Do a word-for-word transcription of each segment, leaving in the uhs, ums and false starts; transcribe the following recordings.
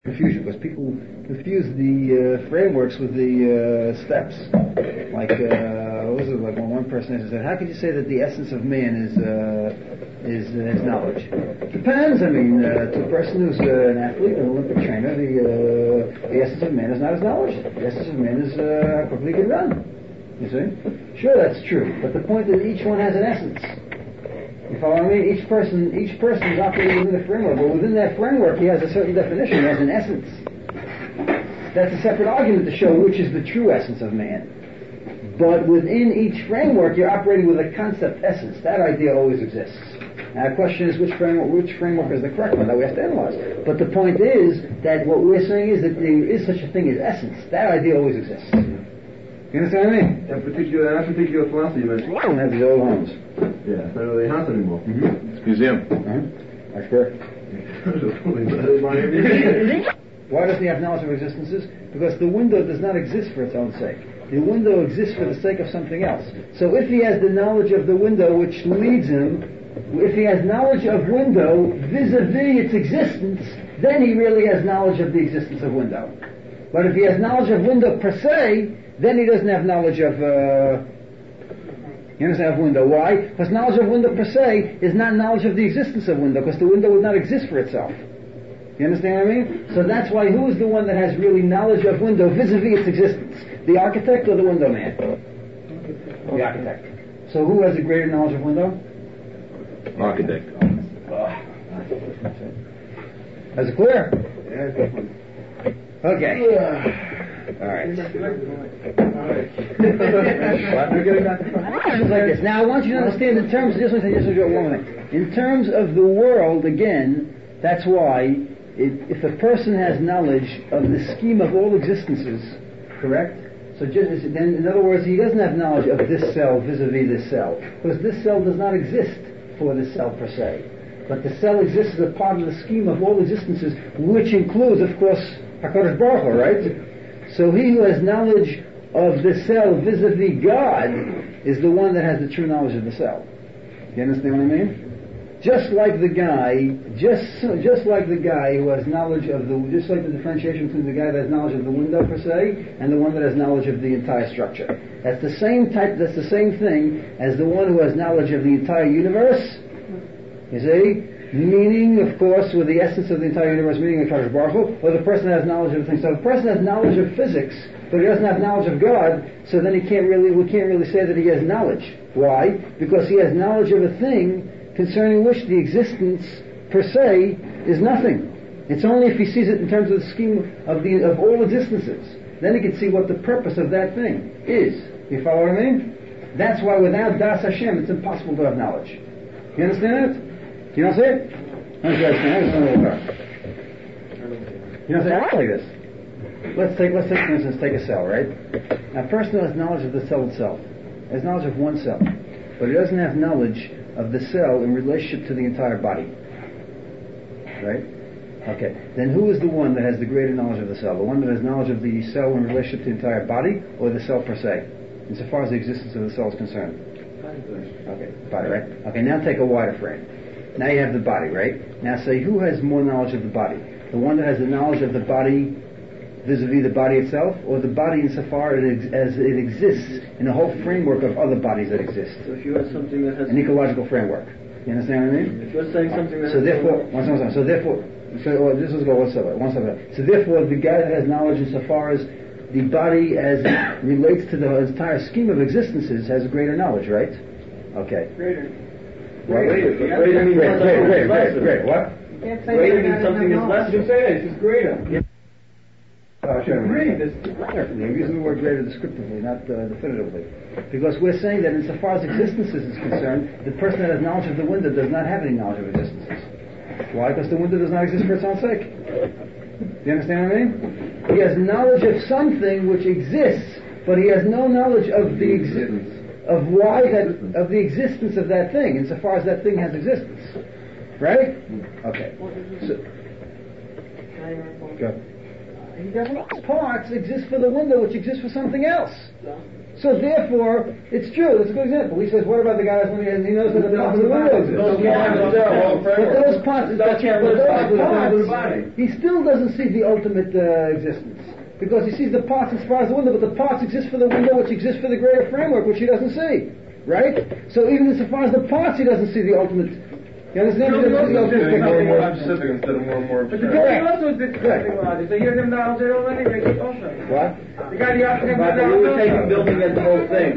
Confusion, because people confuse the uh, frameworks with the uh, steps. Like, uh, what was it? Like when one person said, "How could you say that the essence of man is uh, is uh, his knowledge?" Depends. I mean, uh, to a person who's uh, an athlete, an Olympic trainer, the uh, the essence of man is not his knowledge. The essence of man is uh, how quickly he can run. You see? Sure, that's true. But the point is, each one has an essence. You follow me? Each person, each person is operating within a framework, but within that framework, he has a certain definition. He has an essence. That's a separate argument to show which is the true essence of man. But within each framework, you're operating with a concept essence. That idea always exists. Now, the question is which framework, which framework is the correct one that we have to analyze. But the point is that what we're saying is that there is such a thing as essence. That idea always exists. You understand what I mean? That particular, that particular philosophy you mentioned. I don't have these old homes. Yeah, it's not really a house anymore. Mm-hmm. It's a museum. Uh-huh. That's correct. Why doesn't he have knowledge of existences? Because the window does not exist for its own sake. The window exists for the sake of something else. So if he has the knowledge of the window which leads him, if he has knowledge of window vis-a-vis its existence, then he really has knowledge of the existence of window. But if he has knowledge of window per se, then he doesn't have knowledge of, uh, he doesn't have window. Why? Because knowledge of window per se is not knowledge of the existence of window, because the window would not exist for itself. You understand what I mean? So that's why who is the one that has really knowledge of window vis-a-vis its existence? The architect or the window man? The architect. So who has a greater knowledge of window? Architect. Is it clear? Yeah. Okay. All right. Like this. Now I want you to understand in terms of just one thing, just one thing. In terms of the world, again, that's why it, if a person has knowledge of the scheme of all existences, correct? So just then, in other words, he doesn't have knowledge of this cell vis-a-vis this cell, because this cell does not exist for this cell per se. But the cell exists as a part of the scheme of all existences, which includes, of course, HaKadosh Baruch Hu, right? So he who has knowledge of the cell vis-a-vis God is the one that has the true knowledge of the cell. You understand what I mean? Just like the guy, just just like the guy who has knowledge of the, just like the differentiation between the guy that has knowledge of the window per se and the one that has knowledge of the entire structure. That's the same type. That's the same thing as the one who has knowledge of the entire universe. You see? Meaning, of course, with the essence of the entire universe, meaning the HaKadosh Baruch Hu, or the person has knowledge of things. So if the person has knowledge of physics, but he doesn't have knowledge of God, so then he can't really, we can't really say that he has knowledge. Why? Because he has knowledge of a thing concerning which the existence per se is nothing. It's only if he sees it in terms of the scheme of the of all existences. Then he can see what the purpose of that thing is. You follow what I mean? That's why without Das Hashem, it's impossible to have knowledge. You understand it? You don't see it? You don't see it? Like this. Let's take, let's take, for instance, take a cell, right? A person has knowledge of the cell itself. He has knowledge of one cell. But he doesn't have knowledge of the cell in relationship to the entire body. Right? Okay. Then who is the one that has the greater knowledge of the cell? The one that has knowledge of the cell in relationship to the entire body, or the cell per se? Insofar as the existence of the cell is concerned. Okay. Body, right? Okay, now take a wider frame. Now you have the body, right? Now say, who has more knowledge of the body? The one that has the knowledge of the body vis-a-vis the body itself, or the body insofar as it, as it exists in a whole framework of other bodies that exist? So if you have something that has... An ecological framework. You understand what I mean? If you're saying something that so has... Therefore, one second, one second. So therefore, so well, this is go one step, one step. So therefore, the guy that has knowledge insofar as the body as it relates to the entire scheme of existences has greater knowledge, right? Okay. Greater. Greater. Greater means greater, greater, greater, greater, greater. What? Greater means something is less. You say it, it's greater. Yeah. Oh, sure. Agree. This Carefully. I'm using the word greater descriptively, not uh, definitively. Because we're saying that insofar as existences is concerned, the person that has knowledge of the window does not have any knowledge of existences. Why? Because the window does not exist for its own sake. Do you understand what I mean? He has knowledge of something which exists, but he has no knowledge of the existence. Of why that, of the existence of that thing, insofar as that thing has existence. Right? Okay. So, go. Parts exist for the window, which exists for something else. So therefore, it's true. That's a good example. He says, what about the guy when he, he knows that the parts of the window exist? But those parts, but those parts, he still doesn't see the ultimate uh, existence. Because he sees the parts as far as the window, but the parts exist for the window, which exists for the greater framework, which he doesn't see. Right? So even insofar as the parts, he doesn't see the ultimate. You understand? No, no, no, no, more and more specific instead of more and more abstract. But also did something. So you're them down there already. They keep also. What? The guy the African But you were taking building as the whole thing.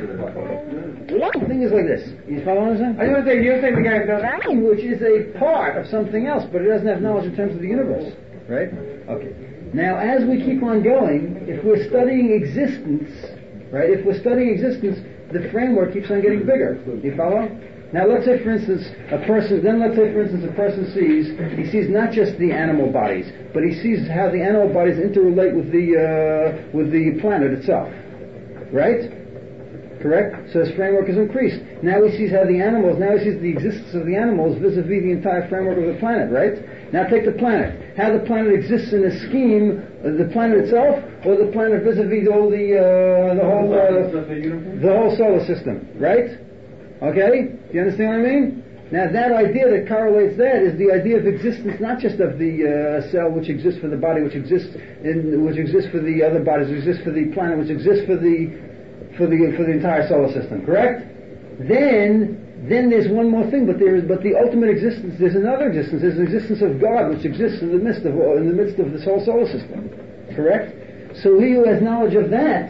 The thing is like this. You follow what I'm saying? I was saying you're saying the guy does. Which is a part of something else, but it doesn't have knowledge in terms of the universe. Right? Okay. Now, as we keep on going, if we're studying existence, right? If we're studying existence, the framework keeps on getting bigger. You follow? Now, let's say, for instance, a person. Then, let's say, for instance, a person sees. He sees not just the animal bodies, but he sees how the animal bodies interrelate with the uh, with the planet itself. Right? Correct? So his framework is increased. Now he sees how the animals. Now he sees the existence of the animals vis-a-vis the entire framework of the planet. Right? Now take the planet. How the planet exists in a scheme, uh, the planet itself, or the planet vis-a-vis all the uh, the whole uh, the whole solar system. Right? Okay? Do you understand what I mean? Now that idea that correlates that is the idea of existence, not just of the uh, cell which exists for the body, which exists in, which exists for the other bodies, which exists for the planet, which exists for the for the for the entire solar system. Correct? Then then there's one more thing, but there is but the ultimate existence. There's another existence. There's the existence of God, which exists in the midst of in the midst of this whole solar system. Correct? So he who has knowledge of that,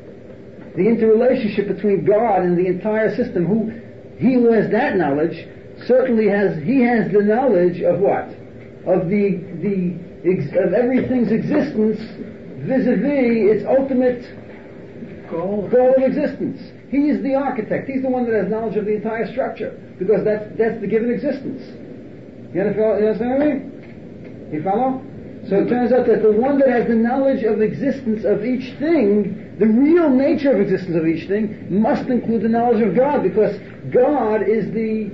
the interrelationship between God and the entire system, who he who has that knowledge certainly has he has the knowledge of what? Of the the of everything's existence vis-a-vis its ultimate goal, goal of existence. He is the architect. He's the one that has knowledge of the entire structure, because that's that's the given existence. You understand, you understand what I mean? You follow? So it turns out that the one that has the knowledge of existence of each thing, the real nature of existence of each thing, must include the knowledge of God, because God is the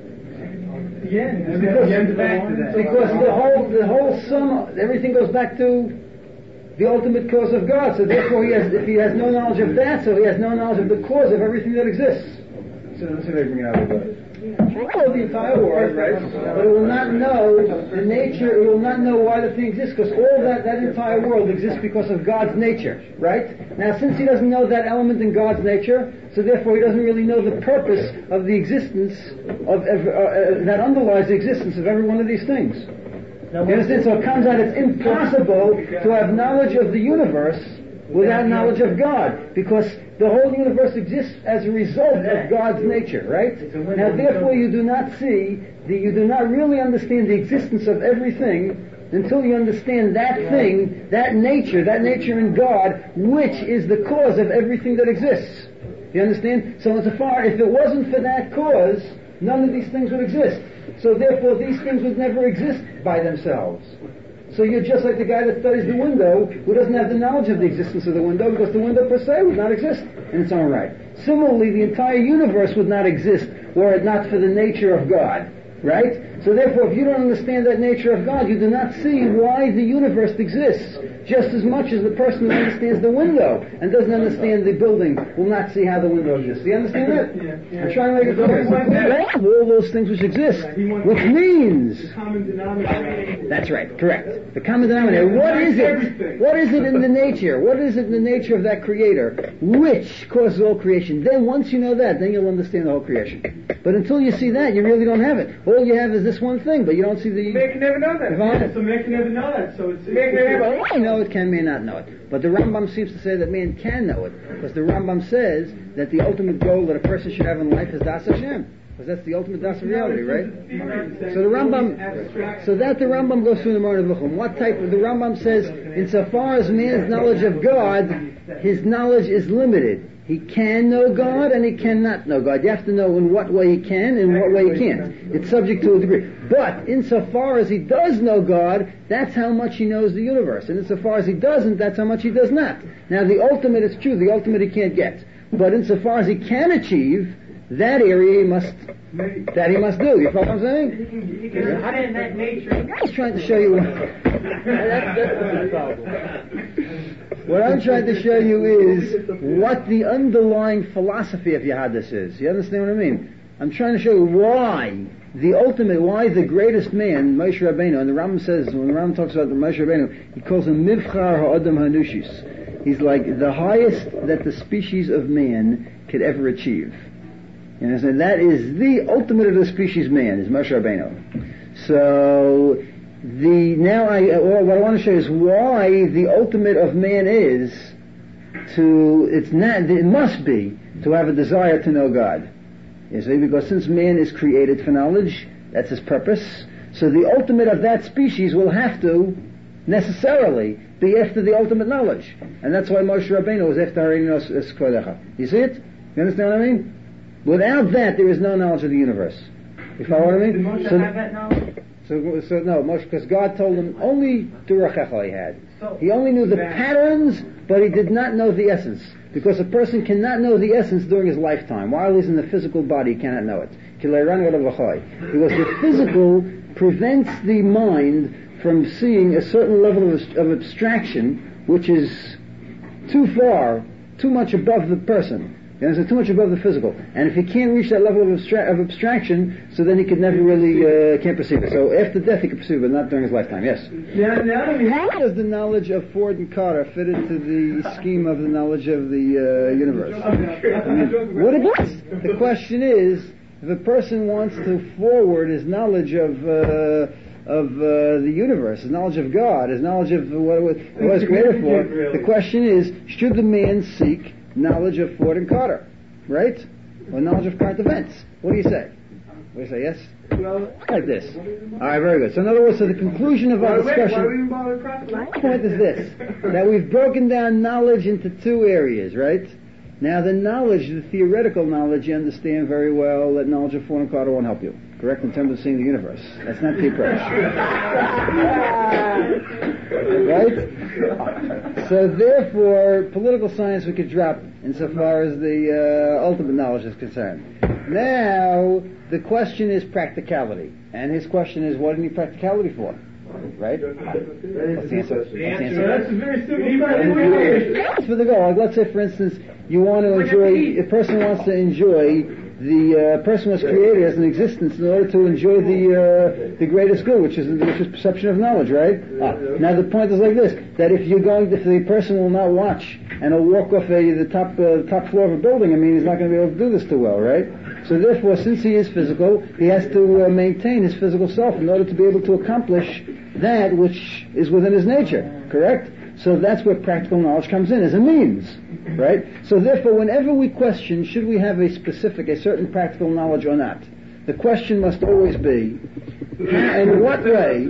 Yeah, because, because the whole the whole sum, everything goes back to the ultimate cause of God. So therefore, he has, if he has no knowledge of that, so he has no knowledge of the cause of everything that exists. So let's see if I bring it out a little bit. Well, the entire world, right? But it will not know the nature. It will not know why the thing exists, because all that that entire world exists because of God's nature, right? Now, since he doesn't know that element in God's nature, so therefore he doesn't really know the purpose of the existence of every, uh, uh, that underlies the existence of every one of these things. You understand? So it comes out it's impossible to have knowledge of the universe without knowledge of God, because the whole universe exists as a result of God's nature, right? Now, therefore, you do not see, the, you do not really understand the existence of everything until you understand that thing, that nature, that nature in God, which is the cause of everything that exists. You understand? So insofar, if it wasn't for that cause, none of these things would exist. So therefore, these things would never exist by themselves. So you're just like the guy that studies the window, who doesn't have the knowledge of the existence of the window, because the window per se would not exist in its own right. Similarly, the entire universe would not exist were it not for the nature of God. Right? So therefore, if you don't understand that nature of God, you do not see why the universe exists, just as much as the person who understands the window and doesn't understand the building will not see how the window exists. Do you understand that? Yeah, yeah. I'm trying to make it clear. All those things which exist, which means... The common denominator. That's right, correct. The common denominator. What is it? What is it in the nature? What is it in the nature of that creator which causes all creation? Then once you know that, then you'll understand the whole creation. But until you see that, you really don't have it. All you have is this one thing, but you don't see the... Man can never know that. Yeah, so man can never know that. So it's... Man can never I know it, can may not know it. But the Rambam seems to say that man can know it, because the Rambam says that the ultimate goal that a person should have in life is Das Hashem. Because that's the ultimate Das reality, right? So the Rambam, so that the Rambam goes through the Moreh Nevuchim. What type of, the Rambam says, insofar as man's knowledge of God, his knowledge is limited. He can know God and he cannot know God. You have to know in what way he can and in what way he can't. It's subject to a degree. But insofar as he does know God, that's how much he knows the universe. And insofar as he doesn't, that's how much he does not. Now the ultimate is true. The ultimate he can't get. But insofar as he can achieve, that area he must, that he must do. You follow what I'm saying? He can, he can understand that nature. I'm just trying to show you. That, that's the problem. What I'm trying to show you is what the underlying philosophy of Yahadus is. You understand what I mean? I'm trying to show you why the ultimate, why the greatest man, Moshe Rabbeinu, and the Rambam says, when the Rambam talks about the Moshe Rabbeinu, he calls him Mivchar Ha'adam Hanushis. He's like the highest that the species of man could ever achieve. You understand? That is the ultimate of the species man, is Moshe Rabbeinu. So, the, now I, well, what I want to show you is why the ultimate of man is to, it's not, it must be to have a desire to know God. You see, because since man is created for knowledge, that's his purpose, so the ultimate of that species will have to necessarily be after the ultimate knowledge. And that's why Moshe Rabbeinu was after Harinos Eskodecha. You see it? You understand what I mean? Without that, there is no knowledge of the universe. You follow what I mean? Did Moshe so, have that knowledge? So, so no, Moshe, because God told him only Durachecha he had. He only knew the patterns, but he did not know the essence. Because a person cannot know the essence during his lifetime. While he's in the physical body, he cannot know it. Because the physical prevents the mind from seeing a certain level of, of abstraction, which is too far, too much above the person. You know, too much above the physical. And if he can't reach that level of, abstra- of abstraction, so then he could never really, uh, can't perceive it. So after death he can perceive it, but not during his lifetime. Yes? Now, now we How does the knowledge of Ford and Carter fit into the scheme of the knowledge of the uh, universe? I mean, what it is? The question is, if a person wants to forward his knowledge of, uh, of uh, the universe, his knowledge of God, his knowledge of what, what it was created for, the question is, should the man seek knowledge of Ford and Carter, right? Or knowledge of current events. What do you say? What do you say, yes? Well, like this. Alright, very good. So in other words, so the conclusion of our discussion, the point is this, that we've broken down knowledge into two areas, right? Now the knowledge, the theoretical knowledge, you understand very well that knowledge of Ford and Carter won't help you. Correct? In terms of seeing the universe. That's not the approach. Right? So therefore, political science we could drop insofar as the uh, ultimate knowledge is concerned. Now, the question is practicality. And his question is, what do you need practicality for? Right? What's the answer? What's the answer? That's a very simple question. That's for the goal. Like, let's say, for instance, you want to enjoy, a person wants to enjoy the uh, person was created as an existence in order to enjoy the uh, the greatest good, which is which is perception of knowledge, right? Ah, now the point is like this: that if you're going, if the person will not watch and will walk off a, the top uh, top floor of a building, I mean, he's not going to be able to do this too well, right? So therefore, since he is physical, he has to uh, maintain his physical self in order to be able to accomplish that which is within his nature. Correct? So that's where practical knowledge comes in, as a means, right? So therefore, whenever we question, should we have a specific, a certain practical knowledge or not, the question must always be, in what way,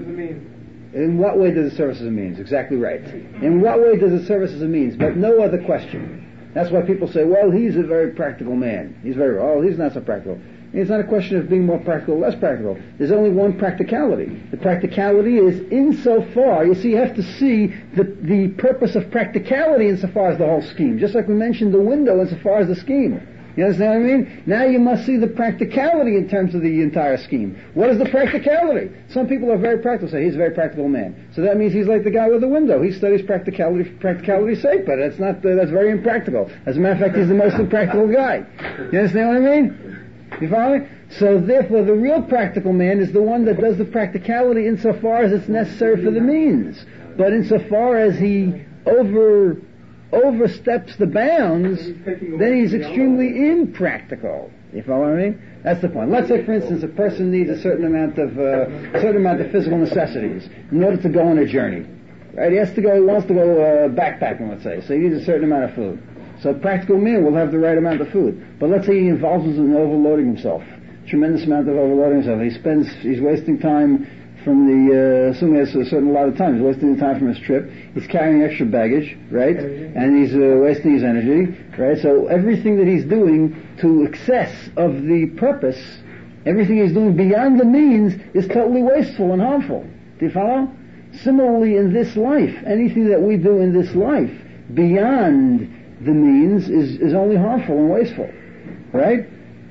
in what way does it serve as a means? Exactly right. In what way does it serve as a means? But no other question. That's why people say, well, he's a very practical man. He's very, oh, he's not so practical. It's not a question of being more practical or less practical. There's only one practicality. The practicality is insofar, you see, you have to see the, the purpose of practicality insofar as the whole scheme. Just like we mentioned the window insofar as the scheme. You understand what I mean? Now you must see the practicality in terms of the entire scheme. What is the practicality? Some people are very practical, say he's a very practical man. So that means he's like the guy with the window. He studies practicality for practicality's sake, but that's not, uh, that's very impractical. As a matter of fact, he's the most impractical guy. You understand what I mean? You follow me? So therefore the real practical man is the one that does the practicality insofar as it's necessary for the means. But insofar as he over oversteps the bounds, then he's extremely impractical. You follow what I mean? That's the point. Let's say, for instance, a person needs a certain amount of uh, a certain amount of physical necessities in order to go on a journey. Right? He has to go. He wants to go uh, backpacking, let's say. So he needs a certain amount of food. So a practical man will have the right amount of food. But let's say he involves himself in overloading himself. Tremendous amount of overloading himself. He spends, he's wasting time from the, uh, assuming he has a certain lot of time, he's wasting the time from his trip. He's carrying extra baggage, right? And he's uh, wasting his energy, right? So everything that he's doing to excess of the purpose, everything he's doing beyond the means is totally wasteful and harmful. Do you follow? Similarly, in this life, anything that we do in this life beyond the means is, is only harmful and wasteful, right?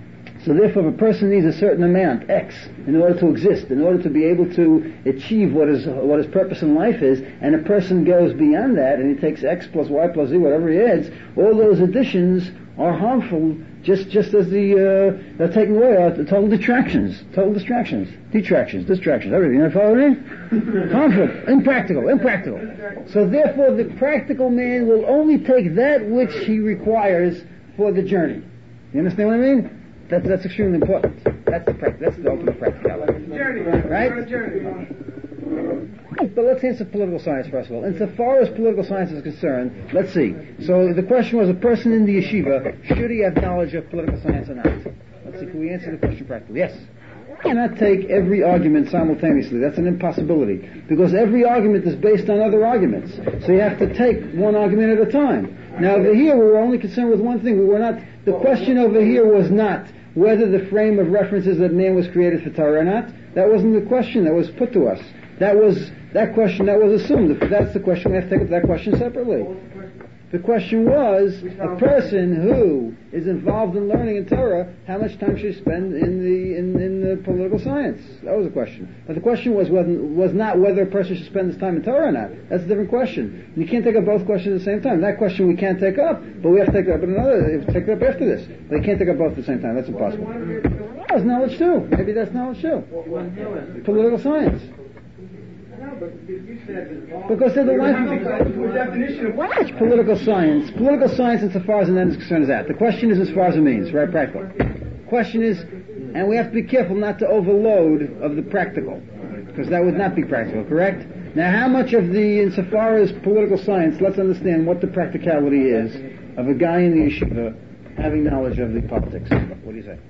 So therefore, if a person needs a certain amount, X, in order to exist, in order to be able to achieve what his, what his purpose in life is, and a person goes beyond that, and he takes X plus Y plus Z, whatever he adds, all those additions are harmful, just just as the, uh, they're taking away uh, the total detractions, total distractions, detractions, distractions, everything. You follow me? Conflict, impractical, impractical. So therefore, the practical man will only take that which he requires for the journey. You understand what I mean? That's, that's extremely important. That's the pract- that's the ultimate practicality. Journey, right? Journey. But let's answer political science first of all. Insofar as political science is concerned, let's see. So the question was, a person in the yeshiva, should he have knowledge of political science or not? Let's see, can we answer the question practically? Yes. You cannot take every argument simultaneously. That's an impossibility. Because every argument is based on other arguments. So you have to take one argument at a time. Now over here we were only concerned with one thing. We were not, the question over here was not whether the frame of reference is that man was created for Torah or not. That wasn't the question that was put to us. That was, that question that was assumed. If that's the question, we have to take up that question separately. The question was, a person who is involved in learning in Torah, how much time should he spend in the in, in the political science? That was the question. But the question was was not whether a person should spend his time in Torah or not. That's a different question. You can't take up both questions at the same time. That question we can't take up, but we have to take it up in another. We have to take it up after this. But you can't take up both at the same time. That's impossible. That's knowledge too. Maybe that's knowledge too. Political science. Because they're the life of definition of what is political science? Political science, insofar as an end is concerned, is that. The question is as far as it means, right? Practical. Question is, and we have to be careful not to overload of the practical, because that would not be practical, correct? Now, how much of the, insofar as political science, let's understand what the practicality is of a guy in the yeshiva having knowledge of the politics. What do you say?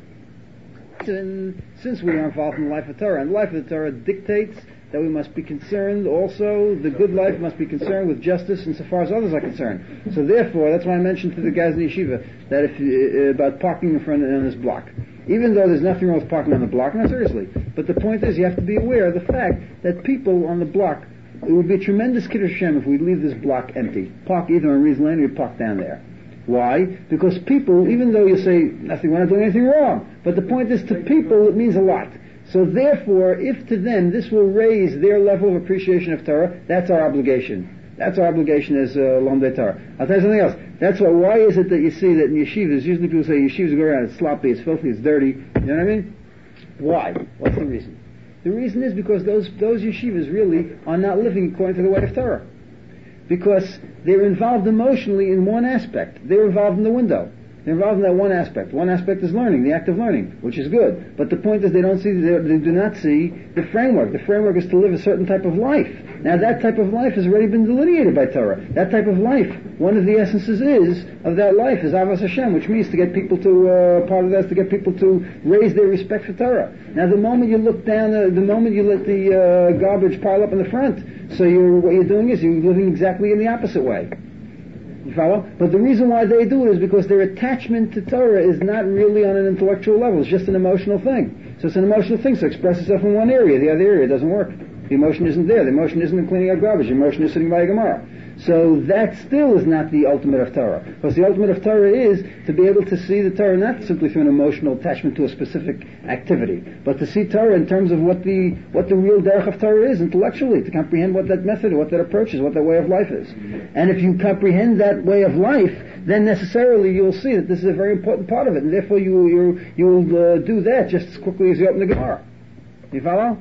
And since we are involved in the life of Torah, and the life of the Torah dictates that we must be concerned also, the good life must be concerned with justice insofar as others are concerned. So therefore, that's why I mentioned to the guys in the yeshiva that if uh, about parking in front of on this block. Even though there's nothing wrong with parking on the block, not seriously. But the point is, you have to be aware of the fact that people on the block, it would be a tremendous kiddush Hashem if we leave this block empty. Park either on Reason Lane or you park down there. Why? Because people, even though you say nothing, we're not doing anything wrong, but the point is, to people it means a lot. So therefore, if to them this will raise their level of appreciation of Torah, that's our obligation. That's our obligation as uh, Lomdei Torah. I'll tell you something else. That's why, why is it that you see that in yeshivas, usually people say yeshivas go around, it's sloppy, it's filthy, it's dirty. You know what I mean? Why? What's the reason? The reason is because those, those yeshivas really are not living according to the way of Torah. Because they're involved emotionally in one aspect. They're involved in the window. They're involved in that one aspect. One aspect is learning, the act of learning, which is good. But the point is they don't see, they, they do not see the framework. The framework is to live a certain type of life. Now that type of life has already been delineated by Torah. That type of life, one of the essences is, of that life is Avos Hashem, which means to get people to, uh, part of that is to get people to raise their respect for Torah. Now the moment you look down, uh, the moment you let the uh, garbage pile up in the front, so you're, what you're doing is you're living exactly in the opposite way. You follow? But the reason why they do it is because their attachment to Torah is not really on an intellectual level. It's just an emotional thing. So it's an emotional thing. So it expresses itself in one area. The other area doesn't work. The emotion isn't there. The emotion isn't in cleaning up garbage. The emotion is sitting by a Gemara. So that still is not the ultimate of Torah. Because the ultimate of Torah is to be able to see the Torah not simply through an emotional attachment to a specific activity, but to see Torah in terms of what the what the real derech of Torah is intellectually, to comprehend what that method, what that approach is, what that way of life is. And if you comprehend that way of life, then necessarily you'll see that this is a very important part of it, and therefore you you you will uh, do that just as quickly as you open the Gemara. You follow?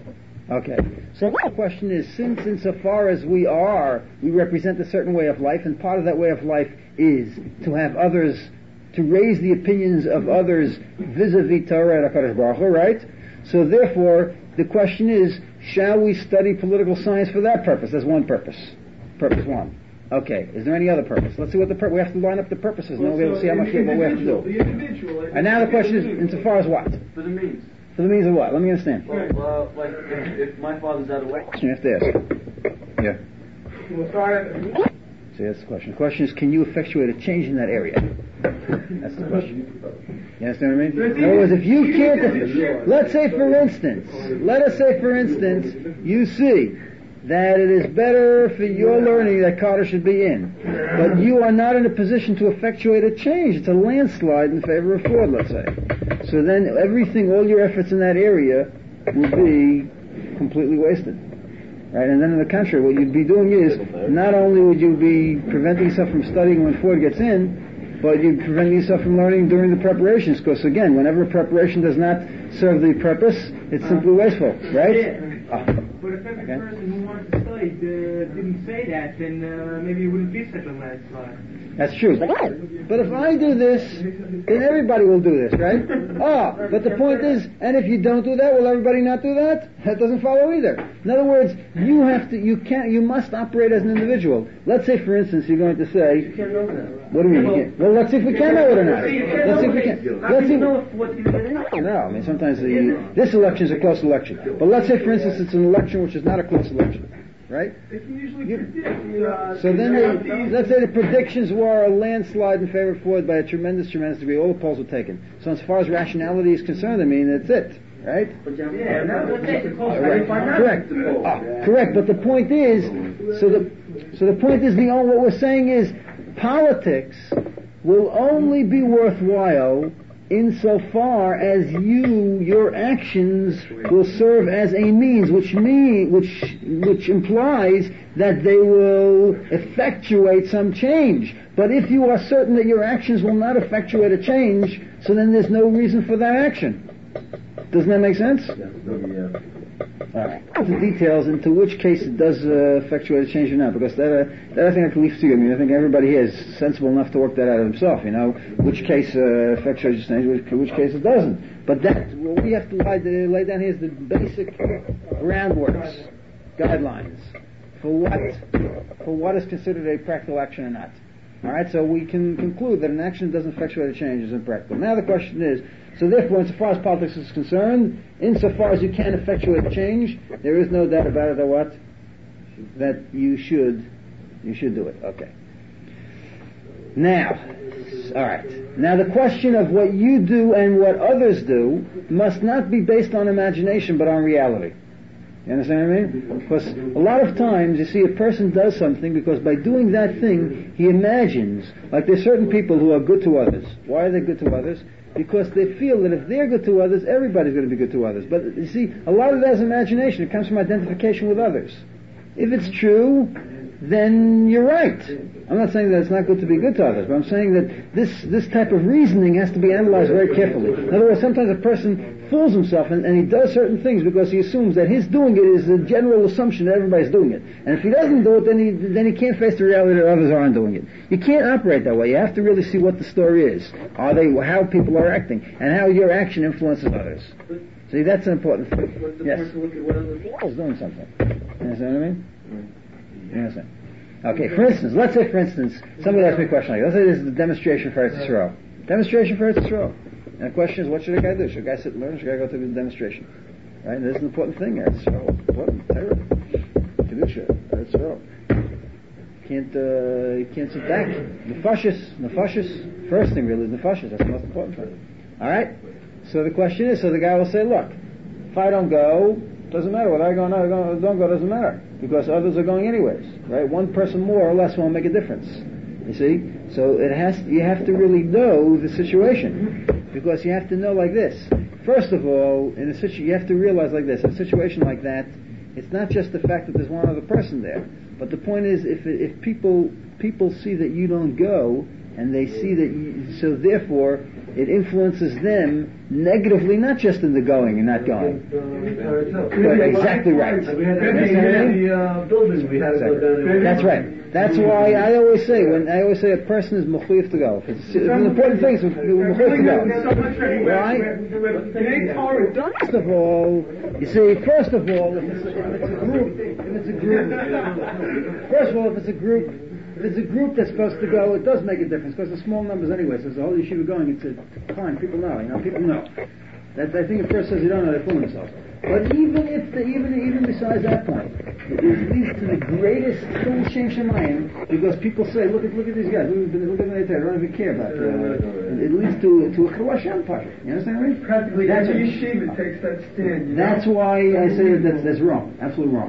Okay. So the question is, since insofar as we are, we represent a certain way of life, and part of that way of life is to have others, to raise the opinions of others vis-a-vis Torah and HaKadosh Baruch Hu, right? So therefore, the question is, shall we study political science for that purpose? That's one purpose. Purpose one. Okay. Is there any other purpose? Let's see what the purpose, we have to line up the purposes, and then we'll be able to see how much what we have to do. The individual. And now the question is, insofar as what? For the means. For the means of what? Let me understand. Well, uh, like if, if my father's out of the way. You have to ask. Yeah. We'll start at... See, that's the question. The question is, can you effectuate a change in that area? That's the question. You understand what I mean? In other words, if you can't, let's say for instance, let us say for instance, you see that it is better for your learning that Carter should be in. But you are not in a position to effectuate a change. It's a landslide in favor of Ford, let's say. So then everything, all your efforts in that area will be completely wasted. Right? And then in the contrary, what you'd be doing is, not only would you be preventing yourself from studying when Ford gets in, but you'd be preventing yourself from learning during the preparations. Because again, whenever preparation does not serve the purpose, it's simply wasteful. Right? Oh. But if every Okay. person who wanted to study uh, didn't say that, then uh, maybe it wouldn't be such a landslide. That's true. But if I do this, then everybody will do this, right? Ah, but the point is, and if you don't do that, will everybody not do that? That doesn't follow either. In other words, you have to, you can't, you must operate as an individual. Let's say, for instance, you're going to say, what do you mean? You can't? Well, let's see if we can know it or not. Let's see if we can. Let's see. No, I mean sometimes the, this election is a close election, but let's say, for instance, it's an election which is not a close election. Right? You, so then, they, let's say the predictions were a landslide in favor of Ford by a tremendous, tremendous degree. All the polls were taken. So as far as rationality is concerned, I mean, that's it. Right? Yeah, now let's take the All right. Correct. Ah, correct. But the point is, so the so the point is, the what we're saying is, politics will only be worthwhile insofar as you, your actions will serve as a means, which mean, which, which implies that they will effectuate some change. But if you are certain that your actions will not effectuate a change, so then there's no reason for that action. Doesn't that make sense? Yeah. All right. The details into which case it does uh, effectuate a change or not, because that, uh, that I think I can leave to you. I mean, I think everybody here is sensible enough to work that out himself. You know, which case uh, effectuates a change, which, which case it doesn't. But that what we have to lay, lay down here is the basic groundworks, guidelines for what for what is considered a practical action or not. All right. So we can conclude that an action that doesn't effectuate a change is impractical. Now the question is. So therefore, insofar as politics is concerned, insofar as you can effectuate change, there is no doubt about it that what? That you should, you should do it. Okay. Now, alright. Now the question of what you do and what others do must not be based on imagination, but on reality. You understand what I mean? Because a lot of times, you see, a person does something because by doing that thing, he imagines, like there's certain people who are good to others. Why are they good to others? Because they feel that if they're good to others, everybody's going to be good to others. But you see, a lot of that is imagination. It comes from identification with others. If it's true, then you're right. I'm not saying that it's not good to be good to others, but I'm saying that this this type of reasoning has to be analyzed very carefully. In other words, sometimes a person fools himself and, and he does certain things because he assumes that his doing it is a general assumption that everybody's doing it. And if he doesn't do it, then he then he can't face the reality that others aren't doing it. You can't operate that way. You have to really see what the story is. Are they how people are acting and how your action influences others. See, that's an important thing. What's the Yes. person look at what other people? Is doing something. You understand what I mean? You understand? Okay, for instance, let's say for instance, somebody asked me a question like, let's say this is a demonstration for Eretz Yisrael. Demonstration for Eretz Yisrael. And the question is, what should a guy do? Should a guy sit and learn or should a guy go to the demonstration? Right? And this is an important thing, Eretz Yisrael. Important, terrible. Kedusha, Eretz Yisrael. Can't, uh, you can't sit back. Nefashis, nefashis. First thing really is nefashis. That's the most important thing. Alright? So the question is, so the guy will say, look, if I don't go, doesn't matter. Whether I go or not, or don't go doesn't matter. Because others are going anyways. Right? One person more or less won't make a difference. You see? So it has, you have to really know the situation. Because you have to know like this. First of all, in a situ- you have to realize like this. In a situation like that, it's not just the fact that there's one other person there. But the point is, if if people people see that you don't go, and they see that you, so therefore, it influences them negatively, not just in the going and not going. Right, exactly right. We had the uh, buildings we had to go down there. That's right. That's why I always say, when I always say a person is mechuyev to go. If it's, it's an important thing, it's mechuyev to go. Right? First of all, you see, first of all, if it's, if it's a group, if it's a group, first of all, if it's a group, if it's a group that's supposed to go, it does make a difference because the small numbers anyway. So the whole yeshiva going, it's a, fine. People know, you know, people know. That I think if a person says you don't know, they fool themselves. But even if the, even even besides that point, it leads to the greatest shem shemayim because people say, look at look at these guys, look at look at them, they don't even care about. Uh, it leads to to a Chalash Empire. You understand what I mean? Practically, that's every yeshiva takes that stand. You That's know? why I say that's that's wrong, absolutely wrong.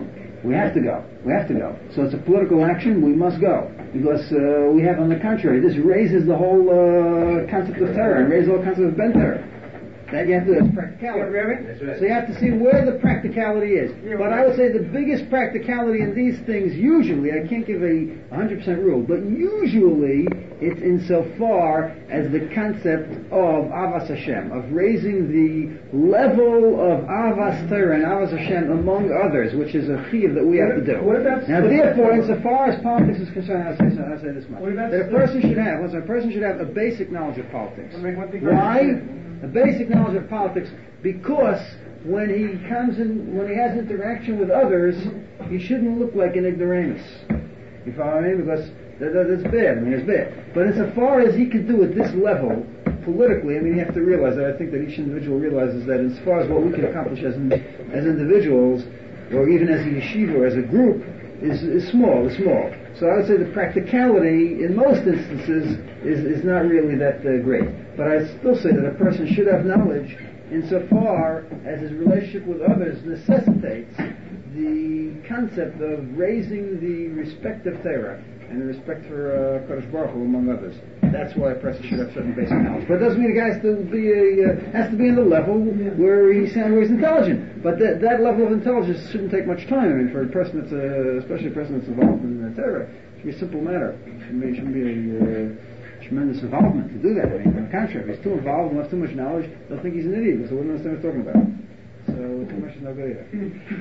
We have to go. We have to go. So it's a political action. We must go because uh, we have, on the contrary, this raises the whole uh, concept of terror and raises the whole concept of ben terror. That you have to do is practicality. Right. So you have to see where the practicality is. Yeah, but I would say the biggest practicality in these things, usually, I can't give a one hundred percent rule, but usually it's insofar as the concept of Avas Hashem, of raising the level of Avas Torah and Avas Hashem among others, which is a chiyuv that we have to do. What about Now, therefore, insofar as politics is concerned, I'll say, I'll say this much. That a person should have, listen, a person should have a basic knowledge of politics. Why? A basic knowledge of politics, because when he comes in, when he has interaction with others, he shouldn't look like an ignoramus. You follow me? Because that, that, that's bad. I mean, it's bad. But insofar as he can do at this level, politically, I mean, you have to realize that. I think that each individual realizes that as far as what we can accomplish as in, as individuals, or even as a yeshiva or as a group, is, is small, is small. So I would say the practicality, in most instances, is, is not really that uh, great. But I still say that a person should have knowledge insofar as his relationship with others necessitates the concept of raising the respect of Torah and the respect for uh, Kadosh Baruch Hu among others. That's why a person should have certain basic knowledge. But it doesn't mean a guy has to be a, uh, has to be in the level where he sounds where he's intelligent. But that, that level of intelligence shouldn't take much time. I mean, for a person that's a, especially a person that's involved in uh, Torah, it should be a simple matter. It shouldn't be, it shouldn't be a uh, tremendous involvement to do that. I mean, on the contrary, if he's too involved and has too much knowledge, they'll think he's an idiot, so they wouldn't understand what he's talking about. So too much is no good either.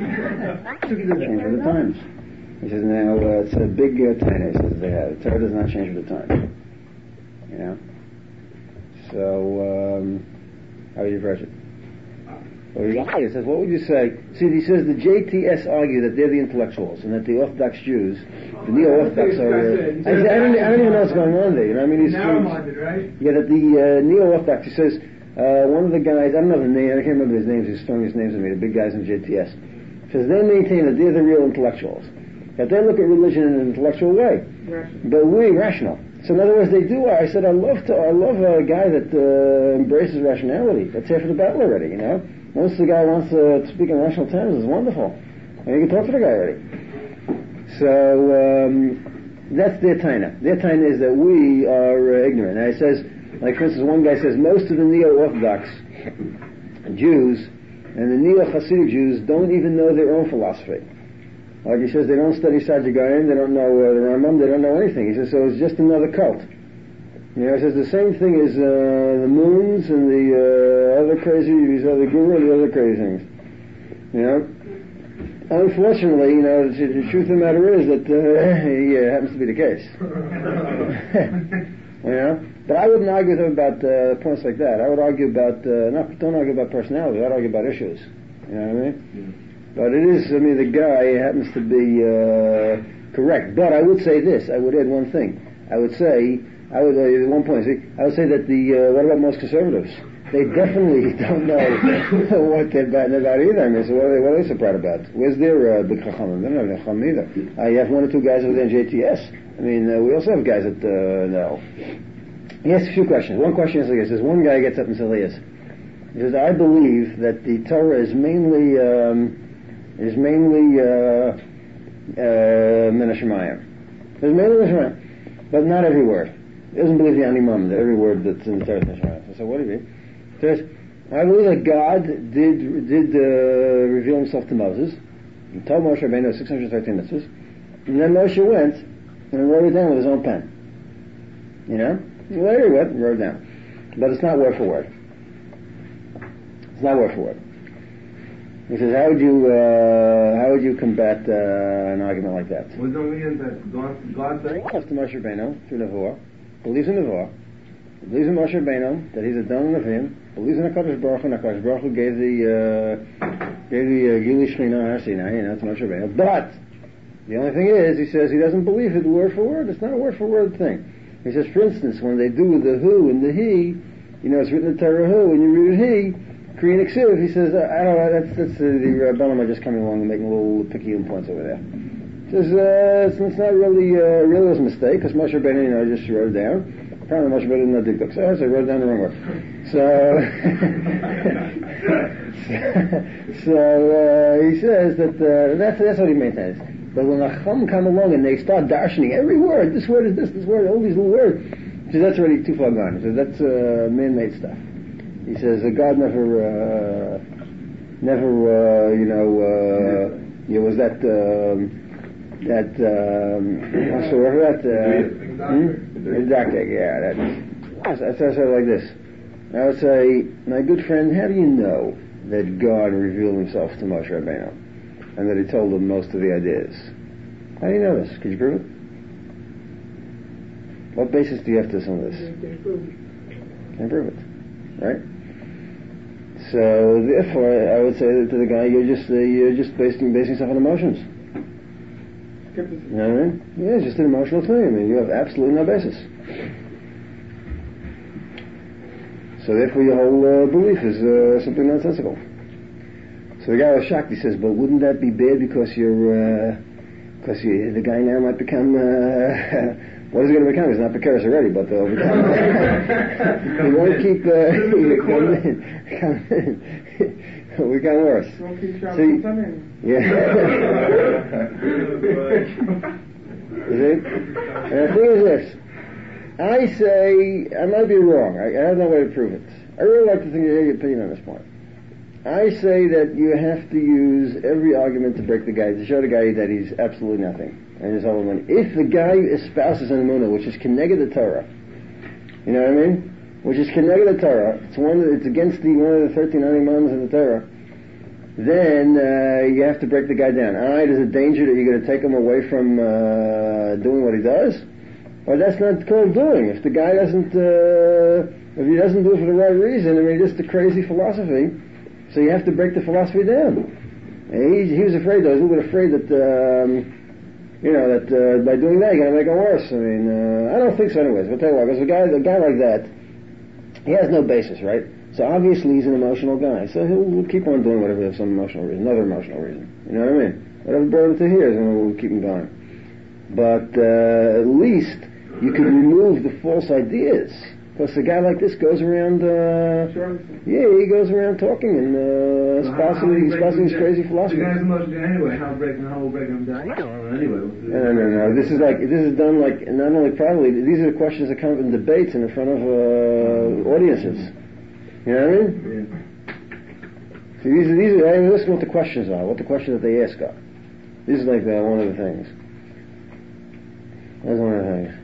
Change with the times. He says now uh, it's a big uh, Torah. He says they have. Torah does not change with the times. You know. So um, how would you approach it? Well, he says, what would you say? See, he says the J T S argue that they're the intellectuals and that the Orthodox Jews, the neo-Orthodox are. Uh, I, I, don't, I don't even know what's going on there. You know, I mean, he's narrow-minded, right? Yeah, that the uh, neo-Orthodox. He says uh, one of the guys. I don't know the name. I can't remember his names. He's throwing his names at me. The big guys in J T S. Says they maintain that they're the real intellectuals. That they look at religion in an intellectual way, Rational. but we rational. So in other words, they do. I said I love to. I love a guy that uh, embraces rationality. That's half of the battle already. You know. Once the guy wants to speak in rational terms, it's wonderful. And you can talk to the guy already. So, um, that's their taina. Their taina is that we are uh, ignorant. Now it says, like for instance, one guy says, most of the neo-Orthodox Jews and the neo-Hasidic Jews don't even know their own philosophy. Like he says, they don't study Sajjagain, they don't know uh, the Rambam, they don't know anything. He says, so it's just another cult. You know, he says the same thing as uh, the moons and the uh, other crazy, these other guru and the other crazy things. You know, unfortunately, you know, the, the truth of the matter is that uh, he uh, happens to be the case. You know, but I wouldn't argue with him about uh, points like that. I would argue about uh, not don't argue about personality. I'd argue about issues. You know what I mean? Mm. But it is. I mean, the guy happens to be uh, correct. But I would say this. I would add one thing. I would say. I would, uh, at one point, see, I would say that the, uh, what about most conservatives? They definitely don't know what they're batting about either. I mean, so what are they, what are they so proud about? Where's their, uh, big chachamim? They don't have any chachamim either. Uh, you have one or two guys over there in J T S. I mean, uh, we also have guys that, uh, know. He asks a few questions. One question is like this. There's one guy gets up and says, yes. He says, I believe that the Torah is mainly, um, is mainly, uh, uh, Min HaShemayim. It's mainly Min HaShemayim. But not every word. He doesn't believe the animam, that every word that's in the Torah is Neshama. So what do you mean? He says, I believe that God did did uh, reveal himself to Moses. He told Moshe Rabbeinu six hundred thirteen mitzvahs. And then Moshe went and wrote it down with his own pen. You know? Later he went and wrote it down. But it's not word for word. It's not word for word. He says, how would you uh, how would you combat uh, an argument like that? Was no reason that God, God said? To Moshe Rabbeinu through Nevuah, believes in Nevuah, believes in Moshe Rabbeinu that he's a Don of him, believes in HaKadosh Baruch Hu, and HaKadosh Baruch Hu gave the uh, gave the uh, Gili Shechina on Har Sinai, you know, to Moshe Rabbeinu. But the only thing is, he says he doesn't believe it word for word. It's not a word for word thing. He says, for instance, when they do the who and the he, you know, it's written in Torah who, and you read it he. Korean Eksiv, he says, uh, I don't know, that's, that's uh, the Rabbanim are just coming along and making little picky points over there. He says, uh, it's, it's not really, uh, really was a mistake, because Moshe Rabbeinu, you know, just wrote it down. Apparently Moshe Rabbeinu didn't know Dikduk, so I wrote down the wrong word. So, so uh, he says that uh, that's that's what he maintains. But when Chacham come along and they start darshaning every word, this word is this, this word, all these little words, he says that's already too far gone. He says that's uh, man-made stuff. He says uh, God never, uh, never, uh, you know, uh, you know, was that um, that um, what's the word for that? Uh, hmm? Exactly. Yeah, that's. I say it like this. I would say, my good friend, how do you know that God revealed himself to Moshe Rabbeinu and that he told him most of the ideas? How do you know this? Could you prove it? What basis do you have to some of this? Can't prove it. Right? So therefore I would say to the guy, you're just uh, you're just basing basing stuff on emotions. You know what I mean? Yeah, it's just an emotional thing. I mean, you have absolutely no basis. So therefore your whole uh, belief is uh, something nonsensical. So the guy was shocked. He says, but wouldn't that be bad because you're, because uh, you, the guy now might become, uh, what is he going to become? He's not precarious already, but they'll become, he won't keep, uh, come in, come in. We got worse. See, yeah. You see? And the thing is this. I say, I might be wrong. I, I have no way to prove it. I really like to think of your opinion on this point. I say that you have to use every argument to break the guy, to show the guy that he's absolutely nothing and his whole money. If the guy espouses an emunah, which is keneged the Torah, you know what I mean? Which is keneged the Torah, it's one, it's against the one of the thirteen animals in the Torah. Then uh, you have to break the guy down. All right, there's a danger that you're going to take him away from uh, doing what he does. Well, that's not called doing. If the guy doesn't, uh, if he doesn't do it for the right reason, I mean, just a crazy philosophy. So you have to break the philosophy down. And he, he was afraid, though. He was a little bit afraid that, um, you know, that uh, by doing that, you're going to make it worse. I mean, uh, I don't think so, anyways. But I'll tell you what, because a guy, a guy like that, he has no basis, right? So obviously he's an emotional guy. So he'll, he'll keep on doing whatever for some emotional reason, another emotional reason. You know what I mean? Whatever brought him to here, we'll keep him going. But uh, at least you can remove the false ideas. Because a guy like this goes around, uh, Sure. yeah, he goes around talking and uh, espousing, espousing his crazy philosophy. The guy's emotional anyway. How breaking, how will break him down? Anyway. No, no, no. This is like this is done like not only privately. These are the questions that come up in debates and in front of uh, audiences. You know what I mean? Yeah. See, these are these are. I mean, listen what the questions are. What the questions that they ask are. This is like uh, one of the things. That's one of the things.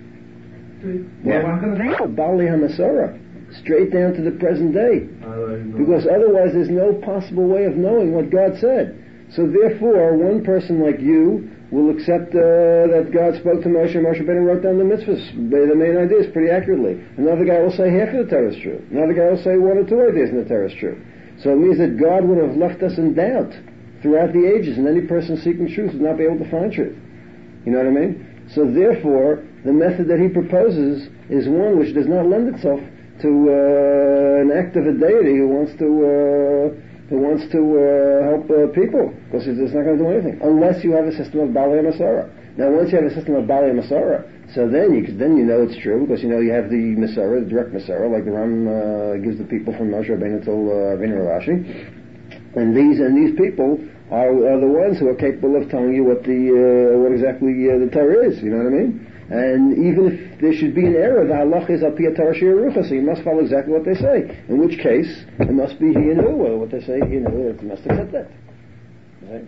Yeah. Well, Bali HaMasorah, straight down to the present day. Because otherwise there's no possible way of knowing what God said. So therefore, one person like you will accept uh, that God spoke to Moshe, Moshe Rabbeinu wrote down the mitzvahs, the main ideas pretty accurately. Another guy will say half of the Torah is true. Another guy will say one or two ideas in the Torah is true. So it means that God would have left us in doubt throughout the ages, and any person seeking truth would not be able to find truth. You know what I mean? So therefore, the method that he proposes is one which does not lend itself to uh, an act of a deity who wants to uh, who wants to uh, help uh, people, because it's not going to do anything unless you have a system of Bali HaMasorah. Now, once you have a system of Bali HaMasorah, so then you then you know it's true, because you know you have the Masorah, the direct Masorah, like the Ram uh, gives the people from Moshe Rabbeinu till uh, Rabbeinu Rashi, and these and these people are, are the ones who are capable of telling you what the uh, what exactly uh, the Torah is. You know what I mean? And even if there should be an error, the halach is al pi Torah she'arucha, so you must follow exactly what they say. In which case, it must be he and who. Well, what they say, he and who, you must accept that. Right?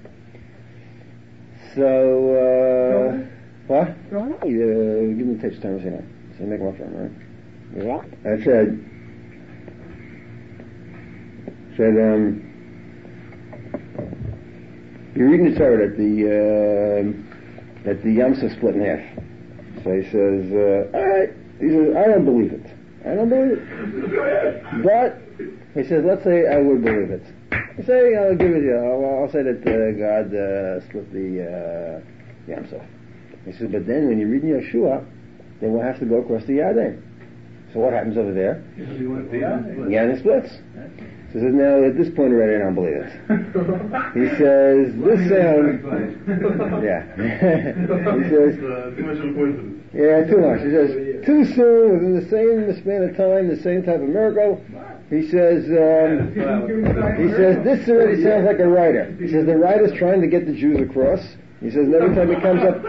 So, uh, what? Uh, give me the text time, you know. So make one for him, right? Yeah. I said, said, um, you're reading the Torah that the, uh, that the Yamsuf split in half. So he says, uh, all right. He says, I don't believe it. I don't believe it. But, he says, let's say I would believe it. I say, I'll give it to you. I'll, I'll say that uh, God uh, split the uh, Yam Suf. He says, but then when you read in Yeshua, then we'll have to go across the Yarden. So what happens over there? The Yarden splits. So He says, now at this point already I don't believe it. He says, this sounds, yeah. He says, yeah, too much. He says, too soon, within the same span of time, the same type of miracle. He says, um, he says, this already sounds like a writer. He says, the writer's trying to get the Jews across. He says, and every time he comes up,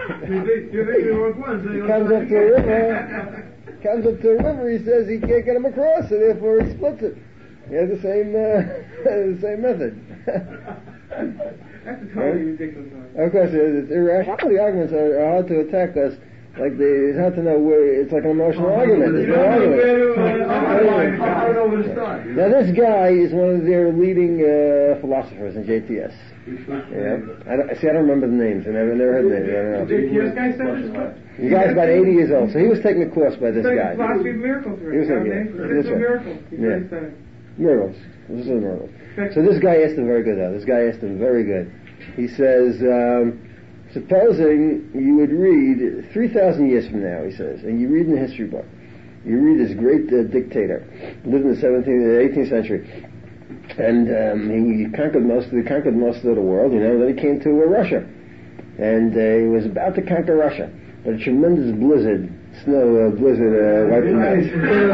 he comes up to a river, comes up to a river, he says he can't get him across, so therefore he splits it. He has the same, uh, the same method. That's a totally ridiculous one. Of course, it's irrational. The arguments are, are hard to attack us. Like they, it's hard to know where. It's like an emotional argument. There's no argument. I don't know where to start. Now, this guy is one of their leading uh, philosophers in J T S. Yeah. I don't, see, I don't remember the names. I never, never heard the names. I don't know. J T S guy said this book? The guy's about eighty years old, so he was taking a course by this guy. Philosophy of miracles, right? He was taking it. That's It's a right. miracle. He's Yeah. really studying. Miracles. This is a miracle. So this guy asked him very good, though. This guy asked him very good. He says, um, supposing you would read three thousand years from now, he says, and you read in the history book, you read this great uh, dictator, lived in the seventeenth, eighteenth century, and um, he conquered most, he conquered most of the world, you know, then he came to uh, Russia, and uh, he was about to conquer Russia, but a tremendous blizzard, snow uh, blizzard, uh, wiped him out.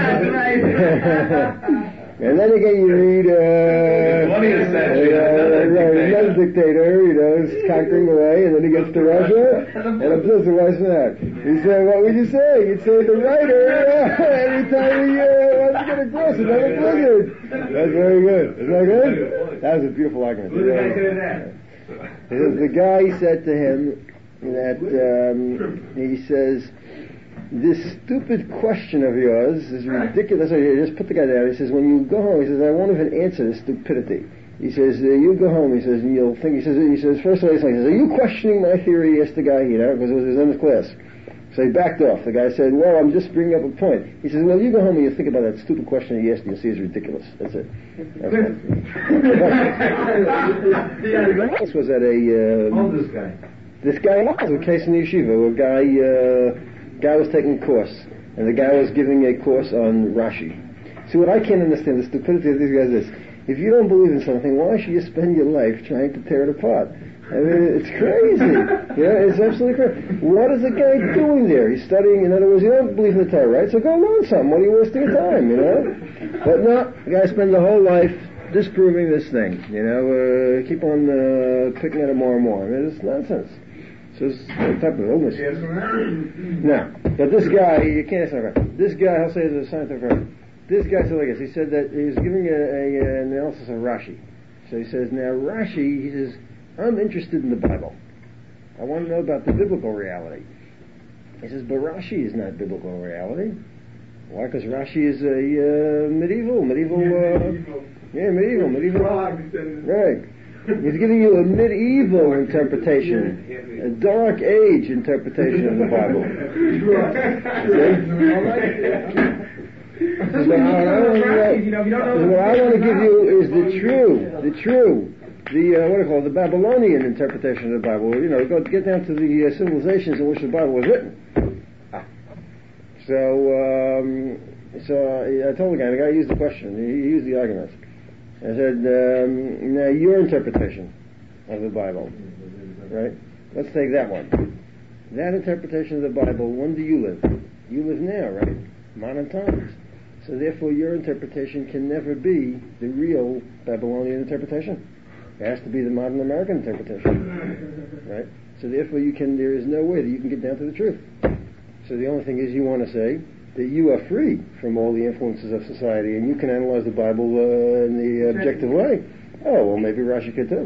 And then again you read, uh, twentieth century, uh, another dictator, you know, is conquering away, and then he gets to Russia, and a blizzard wipes him out. He said, what would you say? You'd say the writer, uh, every time he uh, wants to get across another blizzard. That's very good. Isn't that good? That was a beautiful argument. What did the guy say to that? The guy said to him that, um, he says, this stupid question of yours is ridiculous. So he just put the guy down. He says, when you go home, he says, I won't even answer this stupidity. He says, uh, you go home, he says, and you'll think, he says, he says, first of all, he says, are you questioning my theory? He asked the guy, you know, because it was in his class. So he backed off. The guy said, well, I'm just bringing up a point. He says, well, you go home and you think about that stupid question he asked and you'll see it's ridiculous. That's it. That's it. This was at a, um, Hold this guy. this guy was a case in the yeshiva, where a guy, uh, guy was taking a course, and the guy was giving a course on Rashi. See, what I can't understand, the stupidity of these guys is, if you don't believe in something, why should you spend your life trying to tear it apart? I mean, it's crazy. Yeah, it's absolutely crazy. What is the guy doing there? He's studying, in other words, you don't believe in the Torah, right? So go learn something. What are you wasting your time, you know? But no, the guy spends the whole life disproving this thing, you know, uh, keep on uh, picking at it more and more. I mean, it's nonsense. So it's a type of illness. Now, but this guy, you can't say that. This guy, I'll say it's a scientific record. This guy said like this. He said that he was giving a, a, an analysis of Rashi. So he says, now Rashi, he says, I'm interested in the Bible. I want to know about the biblical reality. He says, but Rashi is not biblical reality. Why? Because Rashi is a uh, medieval, medieval, uh, yeah, medieval, medieval. Right. He's giving you a medieval interpretation, a dark age interpretation of the Bible. So what I want to give you is the true, the true, the, uh, what do you call it, the Babylonian interpretation of the Bible. You know, go get down to the uh, civilizations in which the Bible was written. So, um, so I, I told the guy, the guy used the question, he, he used the arguments. I said, um, now your interpretation of the Bible, right? Let's take that one. That interpretation of the Bible, when do you live? You live now, right? Modern times. So therefore your interpretation can never be the real Babylonian interpretation. It has to be the modern American interpretation, right? So therefore you can, there is no way that you can get down to the truth. So the only thing is you want to say that you are free from all the influences of society and you can analyze the Bible uh, in the objective way. Oh, well, maybe Rashi could too.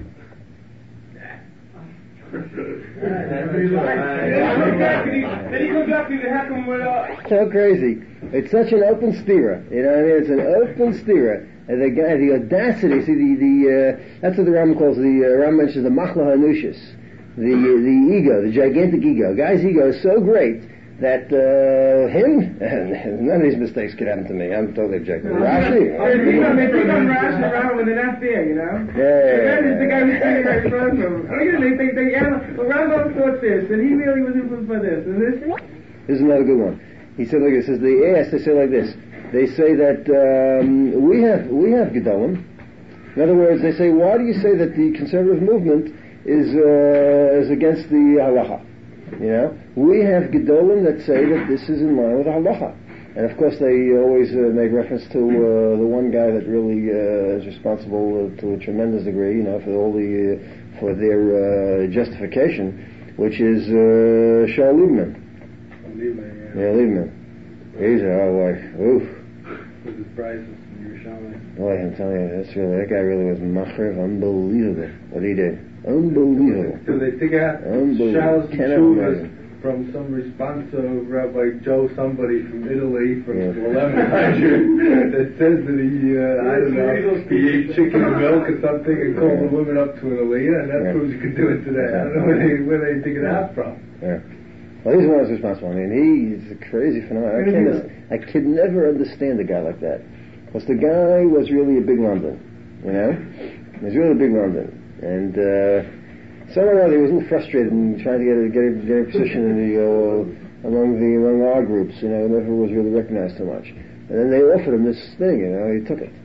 So crazy. It's such an open stira. You know what I mean? It's an open stira. And the guy, the audacity, see, the, the uh, that's what the Ram calls, the uh, Ram mentions the machla hanushis. The, the ego, the gigantic ego. Guy's ego is so great that uh, him, none of these mistakes could happen to me. I'm totally objective. Rashi. You know, they think I'm Rashi around when they're not there, you know? Yeah. And then the guy who's sitting right in front of them. Look at it, they think, they, yeah, well, Rambam thought this, and he really was influenced by this, and this. This is another good one. He said like this, says they asked, they said like this, they say that um, we have we have Gedolim. In other words, they say, why do you say that the conservative movement is uh, is against the halacha? You know, we have Gedolim that say that this is in line with the halacha. And of course, they always uh, make reference to uh, the one guy that really uh, is responsible uh, to a tremendous degree, you know, for all the uh, for their uh, justification, which is uh, Shaul Liebman. Liebman, yeah. Yeah, Liebman. He's a oh boy, oof. With his prices from Yerushalayim. Boy, I'm telling you, that's really that guy really was machriv, unbelievable what he did, unbelievable. So they take out Unbelievable. Shalos and Shuvas from some response of Rabbi Joe somebody from Italy from Yeah. eleven hundred that says that he, uh, I don't know, he ate chicken and milk or something and called the women up to an aliyah, and that Yeah. proves you can do it today. I don't know where they, where they dig it out from. Yeah. Well, he's the one who's responsible. I mean, he's a crazy phenomenon. I can't, I could never understand a guy like that. Because the guy was really a big London, you know? He was really a big London. And, uh, somehow he was a little frustrated in trying to get a, get a, get a position in the, uh, among the, among our groups, you know, never was really recognized so much. And then they offered him this thing, you know, he took it.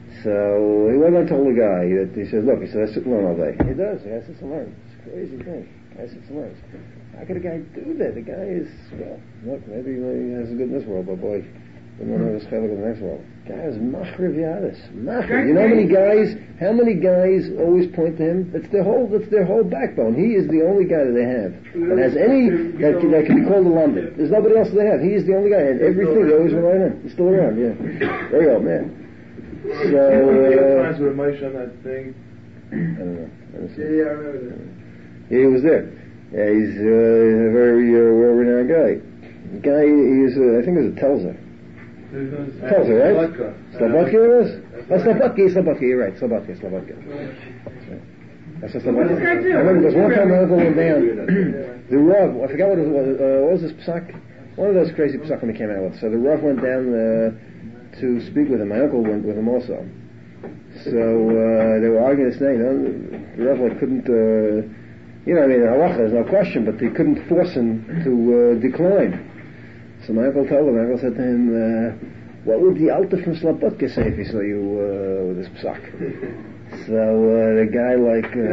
So, he went and told the guy that, he said, look, he said, I sit and learn all day. He does, he has to sit and learn. It's a crazy thing. I sits and learns. How could a guy do that? The guy is, well, look, maybe he has a good in this world, but boy, he won't have his chelik in the next world. Guy is machriv yadis. Machriv. You know how many guys, how many guys always point to him? That's their whole, that's their whole backbone. He is the only guy that they have that has any, that can, that can be called a London. There's nobody else they have. He is the only guy, and everything, they always rely on him. He's still around, yeah. Very old man. So, uh, friends with Moshe on that thing. I don't know. I don't Yeah, yeah, I remember that. Yeah, he was there. Yeah, he's uh, a very uh, well-renowned guy. The guy, he's, uh, I think it was a Telzer. Telzer, right? Slobodka it was? Oh, Slobodka, Slobodka, you're right. Slobodka, Slobodka. That's a Slobodka. I remember there was one time my uncle went down, the Rav, I forgot what it was, uh, what was this Psak? One of those crazy Psakim he came out with. So the Rav went down uh, to speak with him. My uncle went with him also. So uh, they were arguing this thing. You know? The Rav like, couldn't... Uh, You know, I mean, halacha, there's no question, but they couldn't force him to uh, decline. So my uncle told him, my uncle said to him, uh, what would the Alter from Slobodka say if he saw you uh, with this psak? So uh, the guy like... Uh,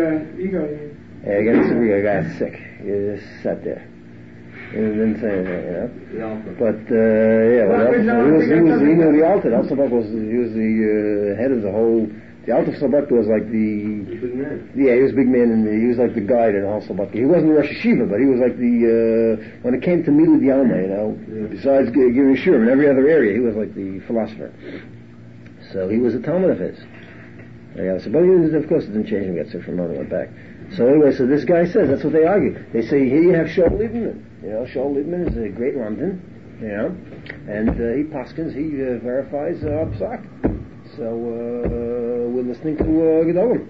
yeah, he got sick, he got sick. He just sat there. He didn't say anything, you know. But, uh, yeah, well, he was, he was, he knew the Alter. Alter was, he was the uh, head of the whole... The Alter Slobodka was like the... Big man. Yeah, he was a big man, and he was like the guide in the whole Slobodka. He wasn't a Rosh Hashiva, but he was like the... Uh, when it came to Milud Yalma, you know, yeah. Besides g- giving shiur in every other area, he was like the philosopher. So he was a Talmud of his. Yeah, so, but he was, of course, it didn't change him, he got sick from and went back. So anyway, so this guy says, that's what they argue. They say, here you have Shaul Liebman. You know, Shaul Liebman is a great London, you know, and uh, he paskins, he uh, verifies uh, Psak. So uh, we're listening to uh, Gedolim.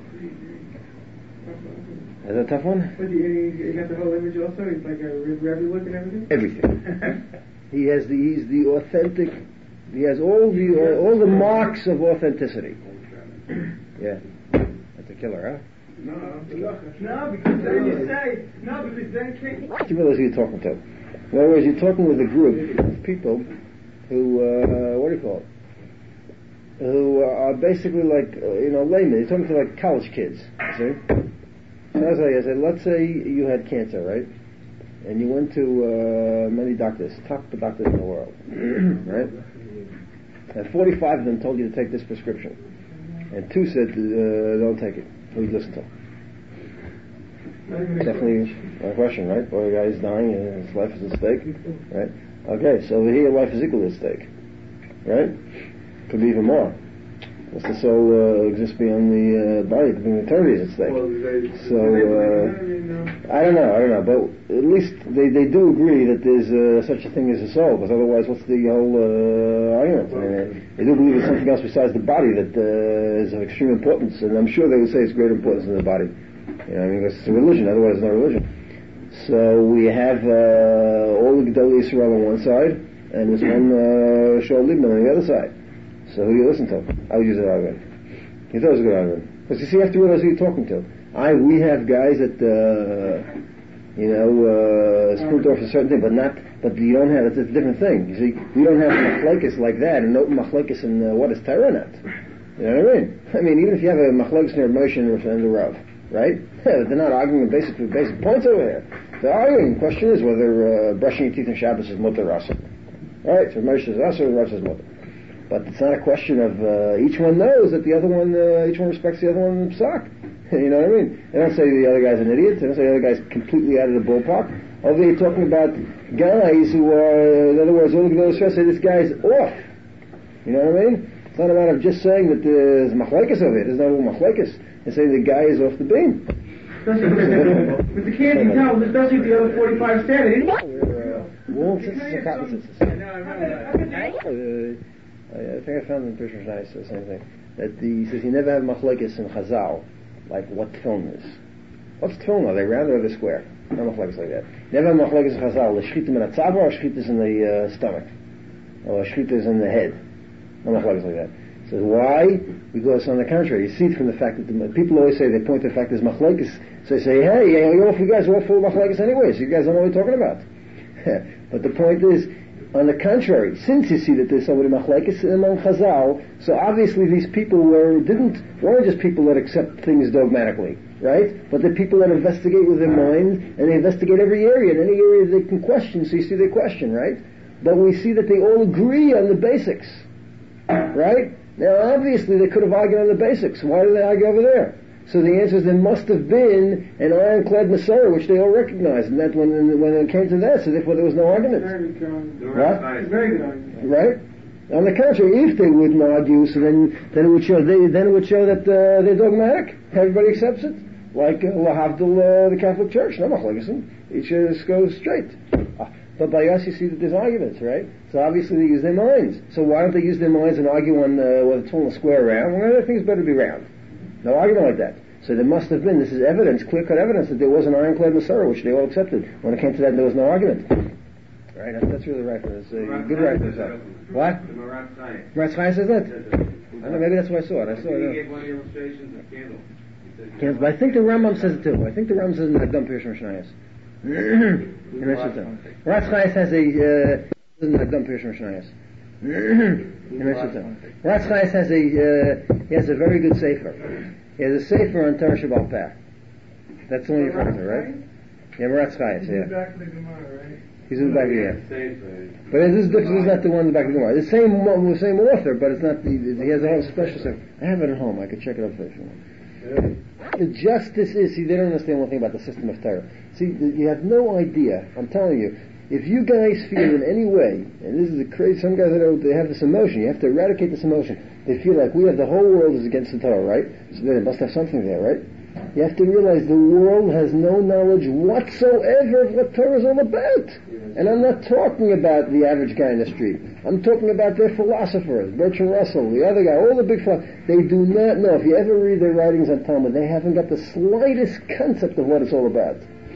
Is that a tough one? But you, you got the whole image also? He's like a Rebbe look and everything? Everything. He has the, he's the authentic, he has all the, all, all the marks of authenticity. Yeah. That's a killer, huh? No, no, because then you say, no, because then it can't... What do you realize who you're talking to? In other words, you're talking with a group of people who, uh, what do you call it? Who are basically like, uh, you know, laymen. You're talking to like college kids, you see? So I say, I said, let's say you had cancer, right? And you went to uh, many doctors, top doctors in the world, right? And forty-five of them told you to take this prescription. And two said, uh, don't take it. Who you listen to? Definitely a question, right? Or a guy is dying and his life is at stake, right? Okay, so over here life is equally at stake, right? Could be even more. Because the soul uh, exists beyond the uh, body, the eternity is at stake. So, uh, I don't know, I don't know, but at least they, they do agree that there's uh, such a thing as a soul, because otherwise what's the whole uh, argument? I mean, they do believe there's something else besides the body that uh, is of extreme importance, and I'm sure they would say it's greater importance than the body. You know, I mean, because it's a religion, otherwise it's no religion. So we have uh, all the Gedolei Yisrael on one side, and there's one uh, Shaul Liebman on the other side. So who do you listen to? I would use that argument. You thought it was a good argument. Because you see, you have to realize who you're talking to. I, we have guys that, uh, you know, uh, split off a certain thing, but not, but you don't have, it's a different thing. You see, you don't have machlekes like that, and no machlekes in uh, what is Torah or not. You know what I mean? I mean, even if you have a machlekes near Moshe and the Rav, right? They're not arguing the basic, basic points over there. They're arguing. The question is whether uh, brushing your teeth in Shabbos is mutter or asur. Right? So Moshe says asur, and Rav says mutter. But it's not a question of uh, each one knows that the other one, uh, each one respects the other one psak. You know what I mean? They don't say the other guy's an idiot. They don't say the other guy's completely out of the ballpark. Over there, you're talking about guys who are, in other words, all the Gedolos say this guy's off. You know what I mean? It's not a matter of just saying that there's machlekes over it. There's no machlekes. They say the guy is off the beam. But the can't tell, especially if the other forty-five stand We're wall sisters and cotton sisters. I know, I remember that. I think I found in Pishon Shnayos the same thing. That the, he says you never have machlekes in Chazal, like what tefillin is. What's tefillin? Are they round or are they square? No machlekes like that. Never have machlekes in Chazal. The shchitim in a tzava or shchitim in the uh, stomach, or shchitim in the head. No machlekes like that. So why? Because on the contrary, you see it from the fact that the, people always say, they point to the fact there's machlekes. So they say, hey, you all you guys are all full of machlekes anyway, so you guys don't know what we're talking about. But the point is, on the contrary, since you see that there's so many machlekes among Chazal, so obviously these people were, didn't, weren't just people that accept things dogmatically, right? But they're people that investigate with their mind, and they investigate every area, and any area they can question, so you see they question, right? But we see that they all agree on the basics, right? Now obviously they could have argued on the basics. Why did they argue over there? So the answer is there must have been an ironclad Masorah, which they all recognized, and that when when it came to that, so therefore there was no argument. Very good argument. What? Very good argument. Right? On the contrary, if they wouldn't argue, so then then it would show they, then it would show that uh, they're dogmatic. Everybody accepts it, like uh, Lahavdil, uh, the Catholic Church. No machlekes. Each just goes straight. Uh, but by us, you see that there's arguments, right? So obviously they use their minds. So why don't they use their minds and argue on uh, whether it's all square round? Well, I think it's better to be round. No argument like that. So there must have been, this is evidence, clear-cut evidence, that there was an ironclad Masorah, which they all accepted. When it came to that, there was no argument. Right? That's, that's really right. It's a good right for himself. What? The Marat Chaim. Marat Chaim says that? I don't know, maybe that's why I saw it. I saw it. He gave one of the illustrations of candle. Candles, but I think the Rambam says it too. I think the Rambam says in the Hagdam Pishon Shnayos. Marat Chaim has a, uh, in the Hagdam Pishon Shnayos. Marat Chaim has a, uh, he has a very good sefer. He has a sefer on Torah Shabbal Peh. That's the one you're referring to, right? Yeah, Marat Chaim, yeah. He's back to the Gemara, right? He's in the back of the yeah. But this is, this is not the one in the back of the Gemara. The same, the same author, but it's not, the, he has a whole special sefer. I have it at home, I could check it out for you if you want. The justice is, see, they don't understand one thing about the system of Torah. See, you have no idea, I'm telling you, if you guys feel in any way, and this is a crazy, some guys, that they have this emotion, you have to eradicate this emotion. They feel like we have the whole world is against the Torah, right? So they must have something there, right? You have to realize the world has no knowledge whatsoever of what Torah is all about. And I'm not talking about the average guy in the street. I'm talking about their philosophers, Bertrand Russell, the other guy, all the big philosophers. They do not know. If you ever read their writings on Talmud, they haven't got the slightest concept of what it's all about.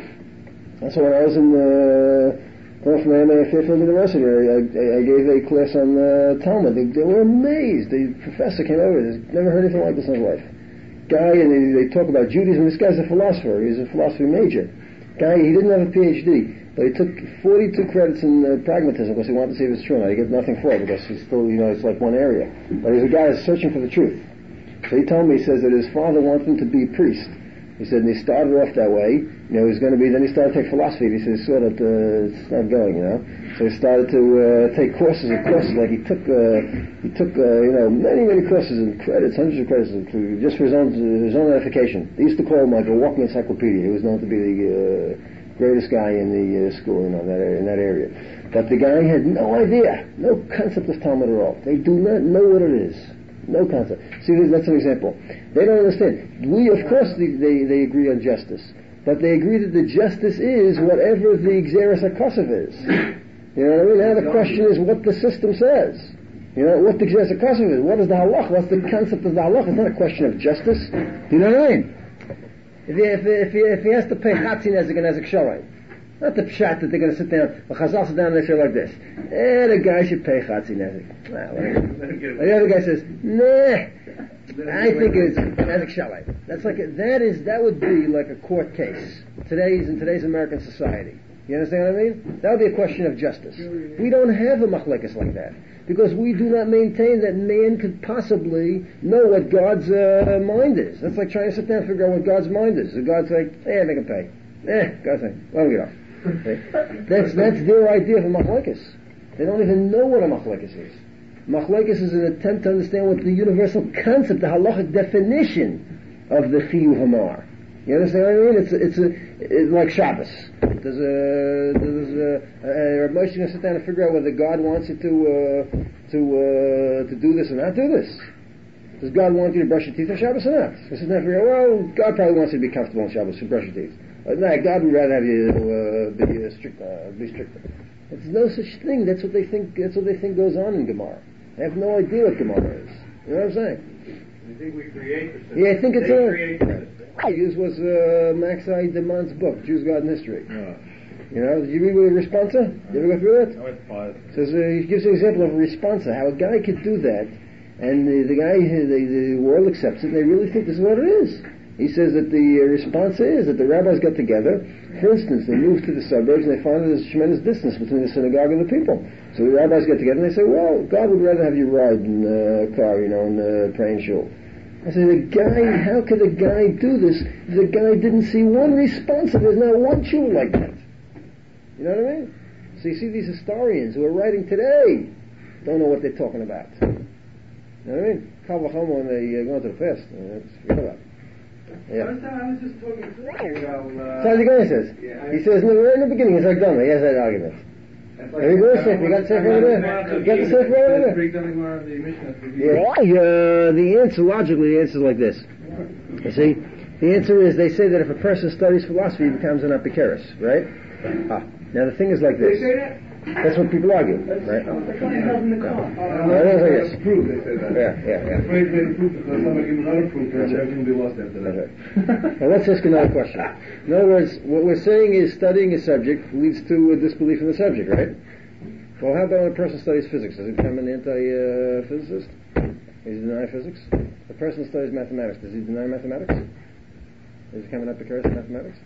That's why when I was in the... Well, from Fairfield University, I, I, I gave a class on uh, Talmud. They, they were amazed. The professor came over. He's never heard anything like this in his life. Guy, and they, they talk about Judaism. This guy's a philosopher. He's a philosophy major. Guy, he didn't have a P H D, but he took forty-two credits in uh, pragmatism because he wanted to see if it's true. Now he gets nothing for it because he's still, you know, it's like one area. But he's a guy who's searching for the truth. So he told me, he says that his father wanted him to be a priest. He said, and he started off that way, you know, he was going to be, then he started to take philosophy, and he said, he saw that uh, it's not going, you know. So he started to uh, take courses and courses, like he took, uh, he took, uh, you know, many, many courses and credits, hundreds of credits, to, just for his own, his own edification. They used to call him like a walking encyclopedia. He was known to be the uh, greatest guy in the uh, school, you know, in that, area, in that area. But the guy had no idea, no concept of Talmud at all. They do not know what it is. No concept. See, that's an example. They don't understand. We, of course, they, they, they agree on justice. But they agree that the justice is whatever the Xeris HaKosav is. You know what I mean? Now the question is what the system says. You know, what the Xeris HaKosav is. What is the halach? What's the concept of the halach? It's not a question of justice. You know what I mean? If he, if he, if he, if he has to pay Chatzi Nezek and Nezek Shalai, not the pshat that they're going to sit down, the Chazal sit down and they say like this, eh, the guy should pay Chatzi Nezek. Well, the other guy says, nah, I think it's Nezek Shalai. That's like a, that is, that would be like a court case. today's in today's American society. You understand what I mean? That would be a question of justice. We don't have a machlekes like that because we do not maintain that man could possibly know what God's uh, mind is. That's like trying to sit down and figure out what God's mind is. So God's like, hey, make him pay. Eh, God's like, let him get off. Okay? That's that's their idea of a machlekes. They don't even know what a machlekes is. Machlekes is an attempt to understand what the universal concept, the halachic definition of the chiyuv hamar. You understand what I mean? It's a, it's a it's like Shabbos. There's a there's a, a, a Moshe going to sit down and figure out whether God wants you to uh, to uh, to do this or not do this. Does God want you to brush your teeth on Shabbos or not? So sit down and figure out, well, God probably wants you to be comfortable on Shabbos to brush your teeth. Uh, no, God would rather have you uh, be uh, strict, uh, be stricter. There's no such thing. That's what they think. That's what they think goes on in Gemara. They have no idea what Gemara is. You know what I'm saying? You think we create the system? Yeah, I think it's they a. create the system. This was uh, Max I. Demant's book, Jews, God, and History. Oh. You know, did you read with a responsa? You ever go through that? I went five. Says uh, he gives an example of a responsa, how a guy could do that, and the, the guy, the, the world accepts it, and they really think this is what it is. He says that the uh, response is that the rabbis got together. For instance, they moved to the suburbs and they found there's a tremendous distance between the synagogue and the people. So the rabbis get together and they say, well, God would rather have you ride in a car, you know, and uh, pray in shul. I say, the guy, how could a guy do this if the guy didn't see one response and there's not one shul like that? You know what I mean? So you see these historians who are writing today don't know what they're talking about. You know what I mean? Kal v'chomer when they uh, go into the fast. Uh, forget about it. Yeah. I was just talking to well, uh, So the guy says, yeah, I, he says, no, we're in the beginning, it's like done, he has that argument. like, Have you got the sefer? You got the sefer over there? You got the sefer over there? Yeah. Uh, the answer, logically, the answer is like this. You see? The answer is, they say that if a person studies philosophy, he becomes an apikeros, right? Ah. Now the thing is like this. They say that? That's what people argue, right? That's why it in the car. No, it is like this. Proof, they say that. Yeah, yeah, yeah. Afraid they proof because somebody gives another proof and everything will be lost after that. That's right. Now let's ask another question. In other words, what we're saying is studying a subject leads to a disbelief in the subject, right? Well, how about when a person studies physics? Does he become an anti-physicist? Does he deny physics? A person studies mathematics. Does he deny mathematics? Does he become an epicurus in mathematics?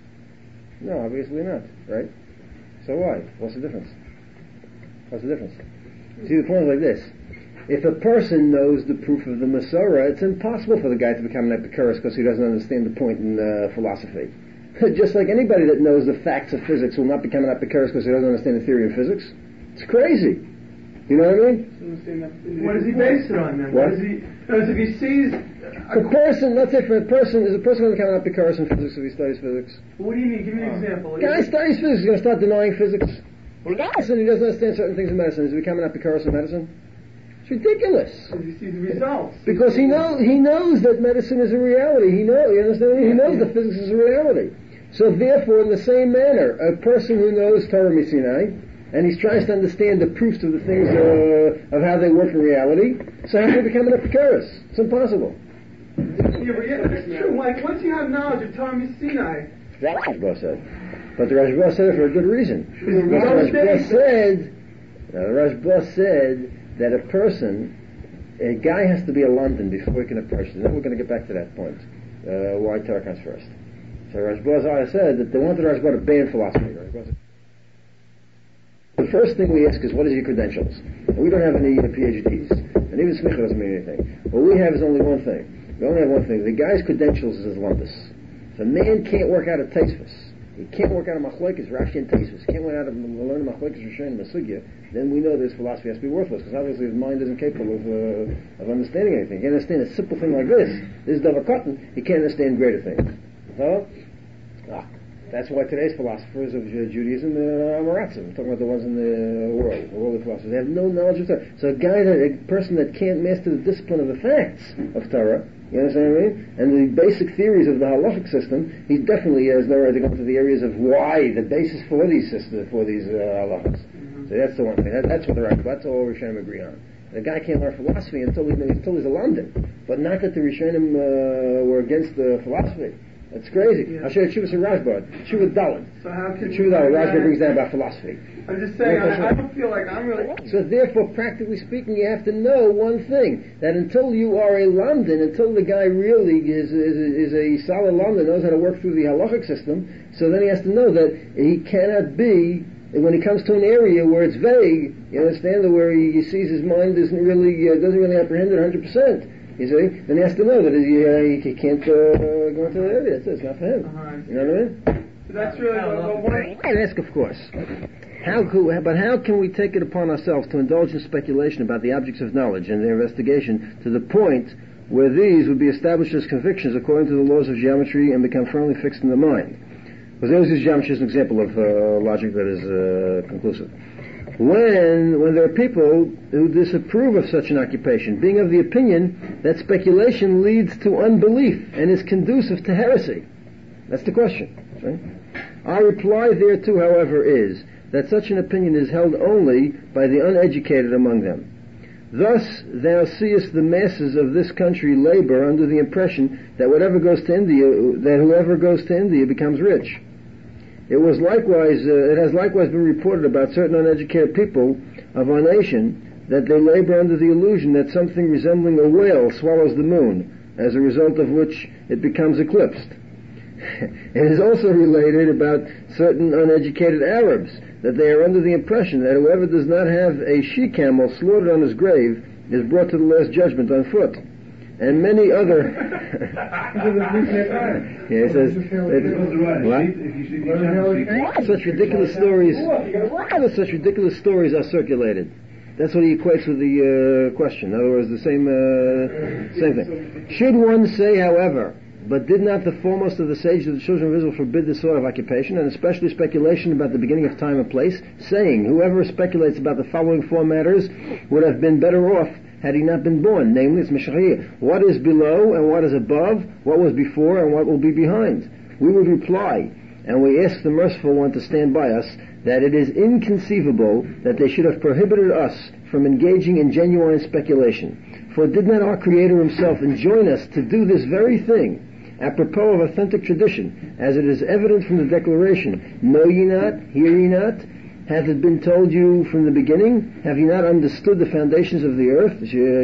No, obviously not, right? So why? What's the difference? What's the difference? See, the point is like this. If a person knows the proof of the Masorah, it's impossible for the guy to become an epicurus because he doesn't understand the point in uh, philosophy. Just like anybody that knows the facts of physics will not become an epicurus because he doesn't understand the theory of physics. It's crazy. You know what I mean? What does he base it on then? What? What is he, because if he sees... A person, let's say for a person, is a person going to become an epicurus in physics if he studies physics? What do you mean? Give me an example. Guy studies physics, he's going to start denying physics. Medicine, he doesn't understand certain things in medicine. Is he becoming an epicurus in medicine? It's ridiculous. Because he sees the results. Because he knows he knows that medicine is a reality. He knows, you understand? He knows that physics is a reality. So therefore, in the same manner, a person who knows Torah Misinai, and he's trying to understand the proofs of the things uh, of how they work in reality, so how can he become an epicurus? It's impossible. Yeah, but yeah, that's true. Like, once you have knowledge of Torah Sinai, That's what Rashba said. But the Rashba said it for a good reason. Because The Rashba Rashba said, now the Rashba said that a person, a guy has to be a London before he can approach it. And then we're going to get back to that point. Uh, why Torah comes first. So Rashba said that they wanted Rashba to ban philosophy. Rashba The first thing we ask is, what is your credentials? And we don't have any uh, PhDs. And even smicha doesn't mean anything. What we have is only one thing. We only have one thing. The guy's credentials is his lumbus. If a man can't work out a Taisvus, he can't work out a machlokes, Rashi and Taisvus, can't learn how to learn a machlokes, Rishon, and Masugya, then we know this philosophy has to be worthless, because obviously his mind isn't capable of uh, of understanding anything. He can't understand a simple thing like this. This is Davar Cotton. He can't understand greater things. So, ah, that's why today's philosophers of uh, Judaism are Amaratzim. I'm talking about the ones in the world, the worldly philosophers. They have no knowledge of Torah. So a guy, that, a person that can't master the discipline of the facts of Torah, you understand what I mean? And the basic theories of the halachic system, he definitely has no right to go into the areas of why, the basis for these systems, for these uh, halachics. Mm-hmm. So that's the one thing. That, that's what the right, that's all Rishonim agree on. The guy can't learn philosophy until, he, until he's a London. But not that the Rishonim uh, were against the philosophy. That's crazy. Yeah. I'll show you Chuvas and Rashba. Chuva Dalit. So how can Chuva Dalit. Rashba brings down about philosophy. I'm just saying, I, I don't feel like I'm really... So therefore, practically speaking, you have to know one thing, that until you are a Lamdan, until the guy really is, is, is a solid Lamdan, knows how to work through the halachic system, so then he has to know that he cannot be, when he comes to an area where it's vague, you understand, that where he, he sees his mind isn't really, uh, doesn't really apprehend it one hundred percent, you see, then he has to know that he, uh, he can't uh, go into that area. It's, it's not for him. Uh-huh. You know what I mean? So that's really what, what I... I'd ask, of course, how could, but how can we take it upon ourselves to indulge in speculation about the objects of knowledge and their investigation to the point where these would be established as convictions according to the laws of geometry and become firmly fixed in the mind? Because I always use geometry as an example of uh, logic that is uh, conclusive. When, when there are people who disapprove of such an occupation, being of the opinion that speculation leads to unbelief and is conducive to heresy. That's the question. See? Our reply thereto, however, is that such an opinion is held only by the uneducated among them. Thus thou seest the masses of this country labor under the impression that whatever goes to India, that whoever goes to India becomes rich. It was likewise, uh, it has likewise been reported about certain uneducated people of our nation that they labor under the illusion that something resembling a whale swallows the moon, as a result of which it becomes eclipsed. It is also related about certain uneducated Arabs that they are under the impression that whoever does not have a she-camel slaughtered on his grave is brought to the last judgment on foot. And many other... yeah, he says... What? Such ridiculous stories... Such ridiculous stories are circulated. That's what he equates with the uh, question. In other words, the same, uh, same thing. Should one say, however... But did not the foremost of the sages of the children of Israel forbid this sort of occupation, and especially speculation about the beginning of time and place, saying, whoever speculates about the following four matters would have been better off had he not been born, namely, it's Mishachiyah. What is below and what is above, what was before and what will be behind? We would reply, and we ask the merciful one to stand by us, that it is inconceivable that they should have prohibited us from engaging in genuine speculation. For did not our Creator himself enjoin us to do this very thing, apropos of authentic tradition, as it is evident from the declaration, know ye not, hear ye not, hath it been told you from the beginning, have ye not understood the foundations of the earth?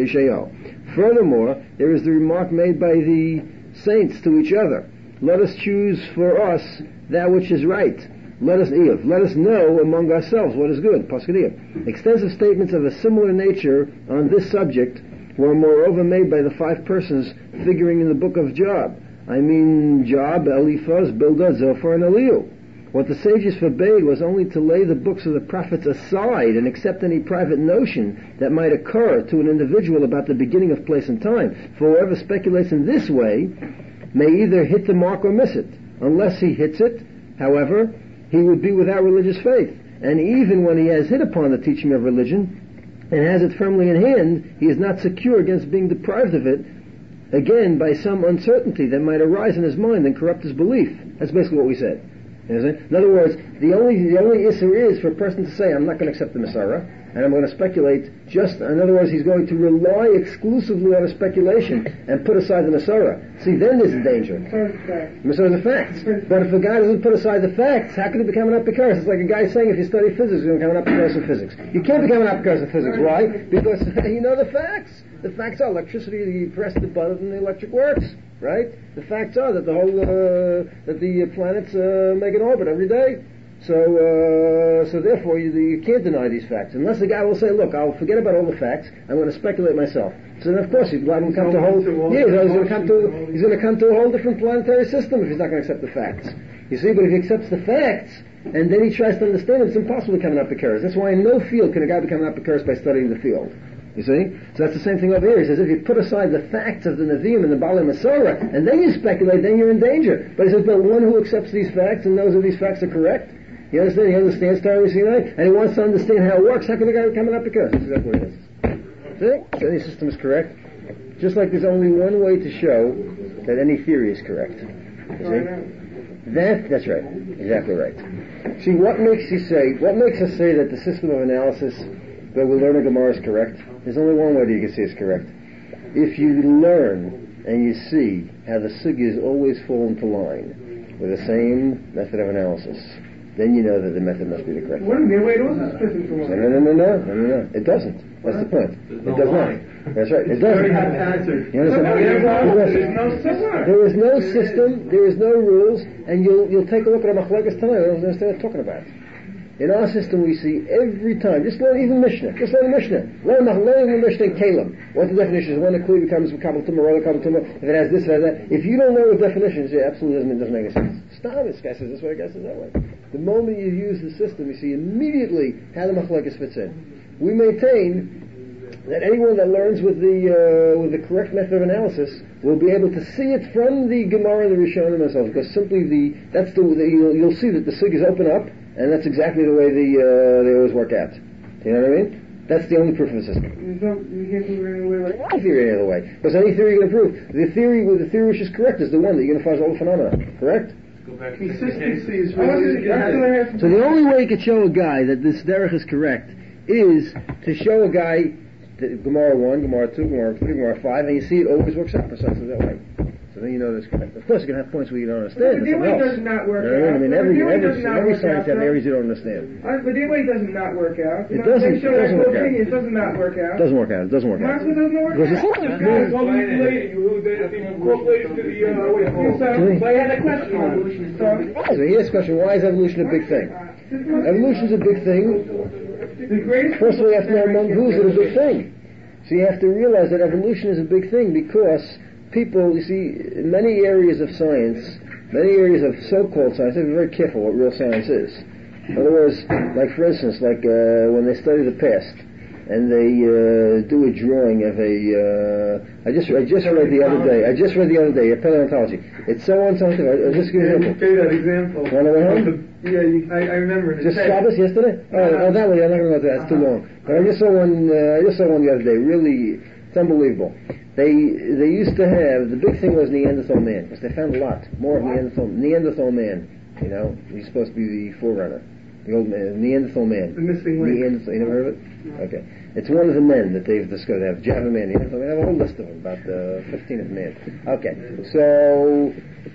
Sheol. Furthermore, there is the remark made by the saints to each other, let us choose for us that which is right. Let us Eov, let us know among ourselves what is good. Paschal. Extensive statements of a similar nature on this subject were moreover made by the five persons figuring in the book of Job. I mean Job, Eliphaz, Bildad, Zophar, and Elihu. What the sages forbade was only to lay the books of the prophets aside and accept any private notion that might occur to an individual about the beginning of place and time. For whoever speculates in this way may either hit the mark or miss it. Unless he hits it, however, he would be without religious faith. And even when he has hit upon the teaching of religion and has it firmly in hand, he is not secure against being deprived of it, again, by some uncertainty that might arise in his mind and corrupt his belief. That's basically what we said. In other words, the only the only issue is for a person to say, I'm not going to accept the Masorah, and I'm going to speculate just, in other words, he's going to rely exclusively on a speculation and put aside the Masorah. See, then there's a danger. Masorah is the facts. But if a guy doesn't put aside the facts, how can he become an Apikaris? It's like a guy saying if you study physics, you're going to become an Apikaris in physics. You can't become an Apikaris in physics. Why? Because you know the facts. The facts are electricity, you press the button and the electric works. Right? The facts are that the whole, uh, that the planets uh, make an orbit every day. So, uh, so therefore you, you can't deny these facts. Unless the guy will say, look, I'll forget about all the facts, I'm going to speculate myself. So then of course he's going to come to a whole, yeah, he's going to come to, he's going to come to a whole different planetary system if he's not going to accept the facts. You see, but if he accepts the facts, and then he tries to understand it, it's impossible to become an Apikaris. That's why in no field can a guy become an Apikaris by studying the field. You see? So that's the same thing over here. He says if you put aside the facts of the Nevi'im and the Baalei Masorah, and then you speculate, then you're in danger. But he says, but one who accepts these facts and knows that these facts are correct, you understand? He understands Torah Sinai, and he wants to understand how it works. How can the guy become an Apikaris? That's exactly what it is. See? So any system is correct. Just like there's only one way to show that any theory is correct. You see? That, that's right. Exactly right. See, what makes you say, what makes us say that the system of analysis that we learn a Gemara is correct? There's only one way that you can see it's correct. If you learn and you see how the sugis always fall into line with the same method of analysis, then you know that the method must be the correct one. Wouldn't the way it also split into one? No, no, no, no, no, no, no, no. It doesn't. That's the point. It does not. That's right. It doesn't. You understand? There is no system. There is no rules, and you'll you'll take a look at a machlekes tonight. I don't understand what I'm talking about. In our system, we see every time. Just learn even Mishnah. Just learn the Mishnah. Learn the learn the Mishnah in Kalim. What the definition is? When the kli becomes kabel tumah, or kabel tumah. If it has this, it has that. If you don't know the definitions, it absolutely doesn't, doesn't make any sense. Stop. This guy says this way. This guy says that way. The moment you use the system, you see immediately how the machlekes fits in. We maintain that anyone that learns with the uh, with the correct method of analysis will be able to see it from the Gemara and the Rishonim themselves, because simply the that's the, the you'll, you'll see that the sugis open up, and that's exactly the way the uh, they always work out. Do you know what I mean? That's the only proof of the system. There's no, you can't do it any way like Any theory any other way, because any theory you're going to prove, the theory with the theory which is correct is the one that you're going to find all the phenomena. Correct? Consistency is really So the only way you could show a guy that this derech is correct is to show a guy that Gemara one, Gemara two, Gemara three, Gemara five, and you see it always works out precisely that way. So then you know that's correct. Of course, you're going to have points where you don't understand. But the way does not work you know out. I mean, But every the way every, does not every work science out, has areas you don't understand. Uh, but the way does not work out. It doesn't. They show It doesn't that work out. opinion, it does not work out. It doesn't work out. It doesn't work out. That's what doesn't work Because out. it's- This guy is all related. You incorporated to the, uh, what you call it. So I had a question on it. So here's the question: why is evolution a big thing? Evolution is a big thing. The greatest First of all, you have to know among who's it a big thing. So you have to realize that evolution is a big thing because people, you see, in many areas of science, many areas of so-called science, they have to be very careful what real science is. In other words, like for instance, like uh, when they study the past, and they uh, do a drawing of a. Uh, I just I just read the other day. I just read the other day a paleontology. It's so on something. I'll just give you an example. Say that example. Want to go home? Yeah, you, I, I remember. Just Shabbos yesterday? Oh, oh, that way. I'm not going to go to that. It's too long. But I just saw one. Uh, I just saw one the other day. Really, it's unbelievable. They they used to have the big thing was Neanderthal man because they found a lot more of Neanderthal Neanderthal man. You know, he's supposed to be the forerunner, the old man, Neanderthal man. The missing link. Neanderthal. You never heard of it? Okay. It's one of the men that they've discovered. They have Java man. Neanderthal man. They have a whole list of them, about uh, fifteen of men. Okay. So.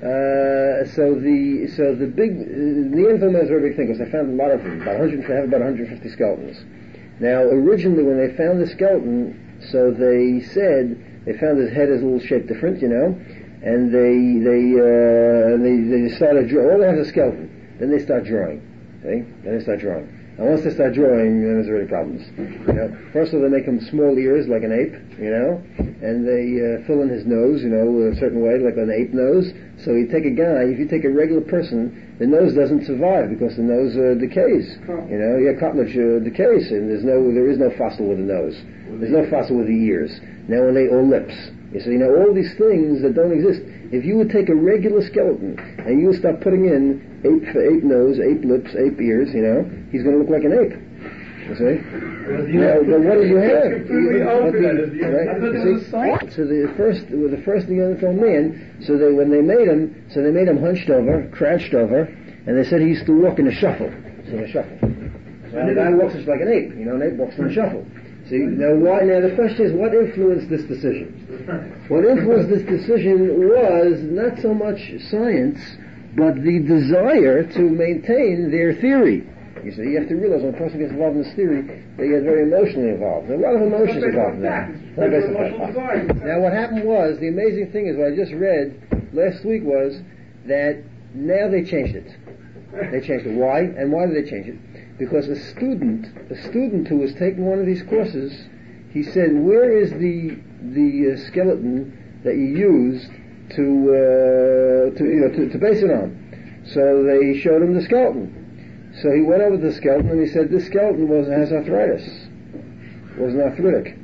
Uh, so the so the big uh, Neanderthal man is a very big thing because they found a lot of them. About one hundred, they have about one hundred fifty skeletons. Now, originally, when they found the skeleton, so they said they found his head is a little shaped different, you know, and they they uh, they they started draw. All they have is a skeleton. Then they start drawing. See? Then they start drawing. And once they start drawing, then there's already problems. You know, first of all, they make him small ears like an ape, you know, and they uh, fill in his nose, you know, a certain way, like an ape nose. So you take a guy, if you take a regular person, the nose doesn't survive because the nose uh, decays. You know, yeah, cartilage uh, decays, and there's no, there is no fossil with the nose. There's no fossil with the ears. Now, when they or lips, you see, you know, all these things that don't exist. If you would take a regular skeleton and you would start putting in ape, ape nose, ape lips, ape ears, you know, he's going to look like an ape. You see? Now, then what do you have? What the, right? See? So the first, with the first Neanderthal man, so they when they made him, so they made him hunched over, crouched over, and they said he used to walk in a shuffle. So in a shuffle. So the guy walks just like an ape. You know, an ape walks in a shuffle. See, now why? Now the question is, what influenced this decision? What influenced this decision was not so much science, but the desire to maintain their theory. You see, you have to realize when a person gets involved in this theory, they get very emotionally involved. There are a lot of emotions involved in that. Not based on fact. Now what happened was, the amazing thing is what I just read last week was that now they changed it. They changed it. Why? And why did they change it? Because a student, a student who was taking one of these courses, he said, where is the the uh, skeleton that you used to, uh, to, you know, to, to base it on? So they showed him the skeleton. So he went over to the skeleton and he said, this skeleton was, has arthritis. Was an arthritic.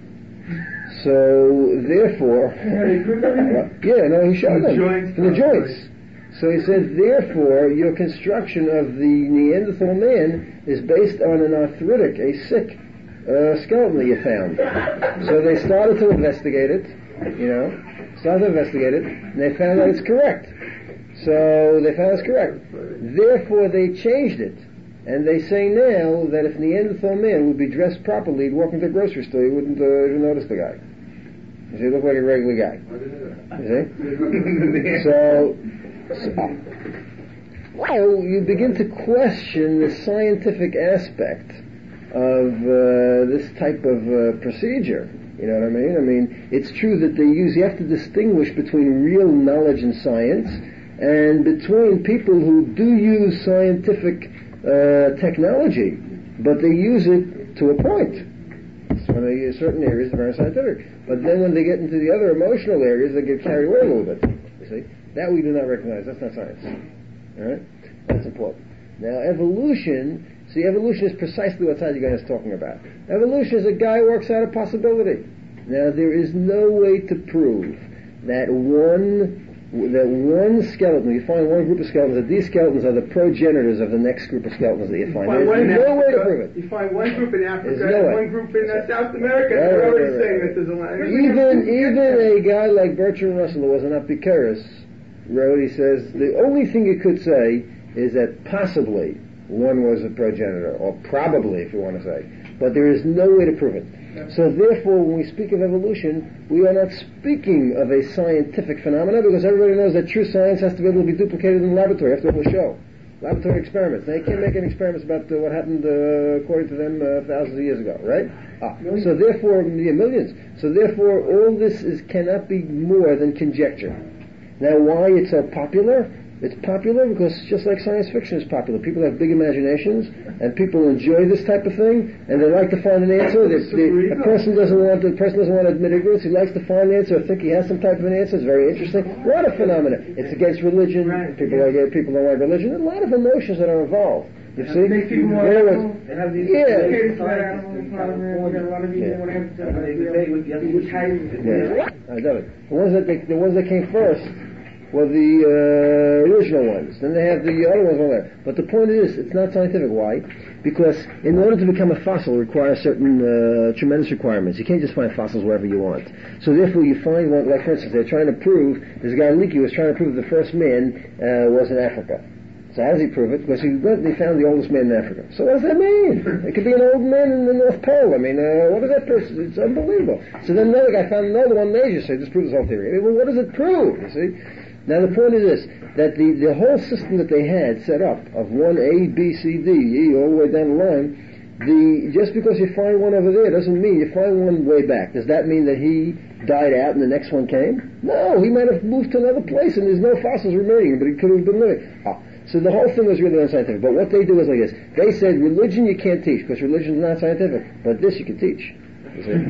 So, therefore, yeah, no, he showed them. For the joints. So he said, therefore, your construction of the Neanderthal man is based on an arthritic, a sick uh, skeleton that you found. So they started to investigate it, you know, started to investigate it, and they found that it's correct. So they found it's correct. Therefore, they changed it. And they say now that if Neanderthal man would be dressed properly, he'd walk into the grocery store, he wouldn't uh, even notice the guy. You see, look like a regular guy. You see? So, so, so you begin to question the scientific aspect of uh, this type of uh, procedure. You know what I mean? I mean, it's true that they use, you have to distinguish between real knowledge and science and between people who do use scientific uh, technology, but they use it to a point. So when they use certain areas, they're very scientific. But then when they get into the other emotional areas, they get carried away a little bit. You see? That we do not recognize. That's not science. Alright? That's important. Now, evolution, see, evolution is precisely what Heidegger is talking about. Evolution is a guy who works out a possibility. Now, there is no way to prove that one that one skeleton, you find one group of skeletons, that these skeletons are the progenitors of the next group of skeletons that you find. You find There's no Africa, way to prove it. You find one group in Africa no and one group in uh, South America. Right, They're right, already right, saying right. that there's a line. Even, even a guy like Bertrand Russell, who was an Epicurus, wrote, he says, the only thing you could say is that possibly one was a progenitor, or probably, if you want to say. But there is no way to prove it. So therefore, when we speak of evolution, we are not speaking of a scientific phenomenon, because everybody knows that true science has to be able to be duplicated in the laboratory, have to be able to show. Laboratory experiments. They can't make any experiments about uh, what happened, uh, according to them, uh, thousands of years ago, right? Ah. So therefore, yeah, millions. So therefore, all this is cannot be more than conjecture. Now, why it's so popular? It's popular because just like science fiction is popular. People have big imaginations, and people enjoy this type of thing, and they like to find an answer. They, they, a person doesn't want to, the person doesn't want to admit ignorance. He likes to find an answer, or think he has some type of an answer. It's very interesting. A lot of phenomena. It's against religion. People like it. People don't like religion. A lot of emotions that are anyway. You see? Make people more There was- animals. They have these Yeah. educated for animals in California. We got a lot of people Yeah. want to emphasize. Yeah, I love it. The ones that they, the ones that came first were the uh, original ones. Then they have the other ones on there. But the point is, it's not scientific. Why? Because in order to become a fossil, it requires certain uh, tremendous requirements. You can't just find fossils wherever you want. So therefore, you find one. Like for instance, they're trying to prove. This guy Leakey was trying to prove the first man uh, was in Africa. So how does he prove it? Because he went and he found the oldest man in Africa. So what does that mean? It could be an old man in the North Pole. I mean, uh, what does that person? It's unbelievable. So then another guy found another one in Asia. So he just proves this whole theory. Well, what does it prove? You see? Now the point is this, that the, the whole system that they had set up of one A, B, C, D, E, all the way down the line, the, just because you find one over there doesn't mean you find one way back. Does that mean that he died out and the next one came? No, he might have moved to another place and there's no fossils remaining, but he could have been living. Ah, so the whole thing was really unscientific. But what they do is like this. They said religion you can't teach because religion is not scientific, but this you can teach. You see?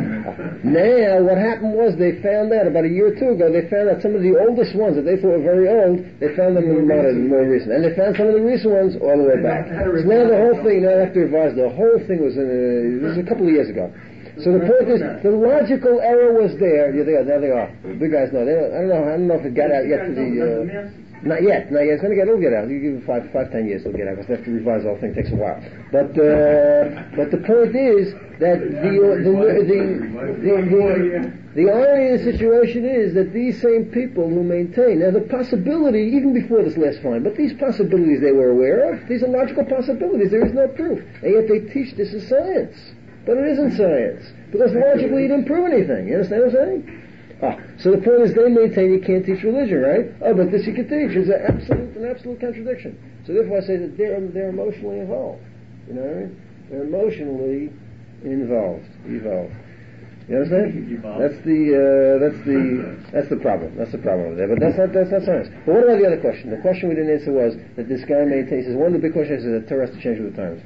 Now, what happened was they found out about a year or two ago, they found out some of the oldest ones that they thought were very old, they found them more modern, more recent. And they found some of the recent ones all the way back. So now the whole thing, now I have to revise, the whole thing was, in a, this was a couple of years ago. So the point is, the logical error was there. Yeah, they are, there they are. The big guys know. They don't, I don't know, I don't know if it got out yet to the, uh, not yet, not yet. It's going to get, it'll get out. You give it five, five, ten years, it'll get out, because they have to revise the whole thing. It takes a while. But, uh, but the point is that the, the, the, the, the, the, the irony of the situation is that these same people who maintain, now the possibility, even before this last find, but these possibilities they were aware of, these are logical possibilities, there is no proof. And yet they teach this is science. But it isn't science. Because logically you didn't prove anything. You understand what I'm saying? Ah, so the point is they maintain you can't teach religion, right? Oh, but this you can teach. It's an absolute, an absolute contradiction. So therefore I say that they're, they're emotionally involved. You know what I mean? They're emotionally involved. Evolved. You understand? That's the, uh, that's the, that's the problem. That's the problem over there. But that's not, that's not science. But what about the other question? The question we didn't answer was that this guy maintains, says one of the big questions is that Torah has to change with the times.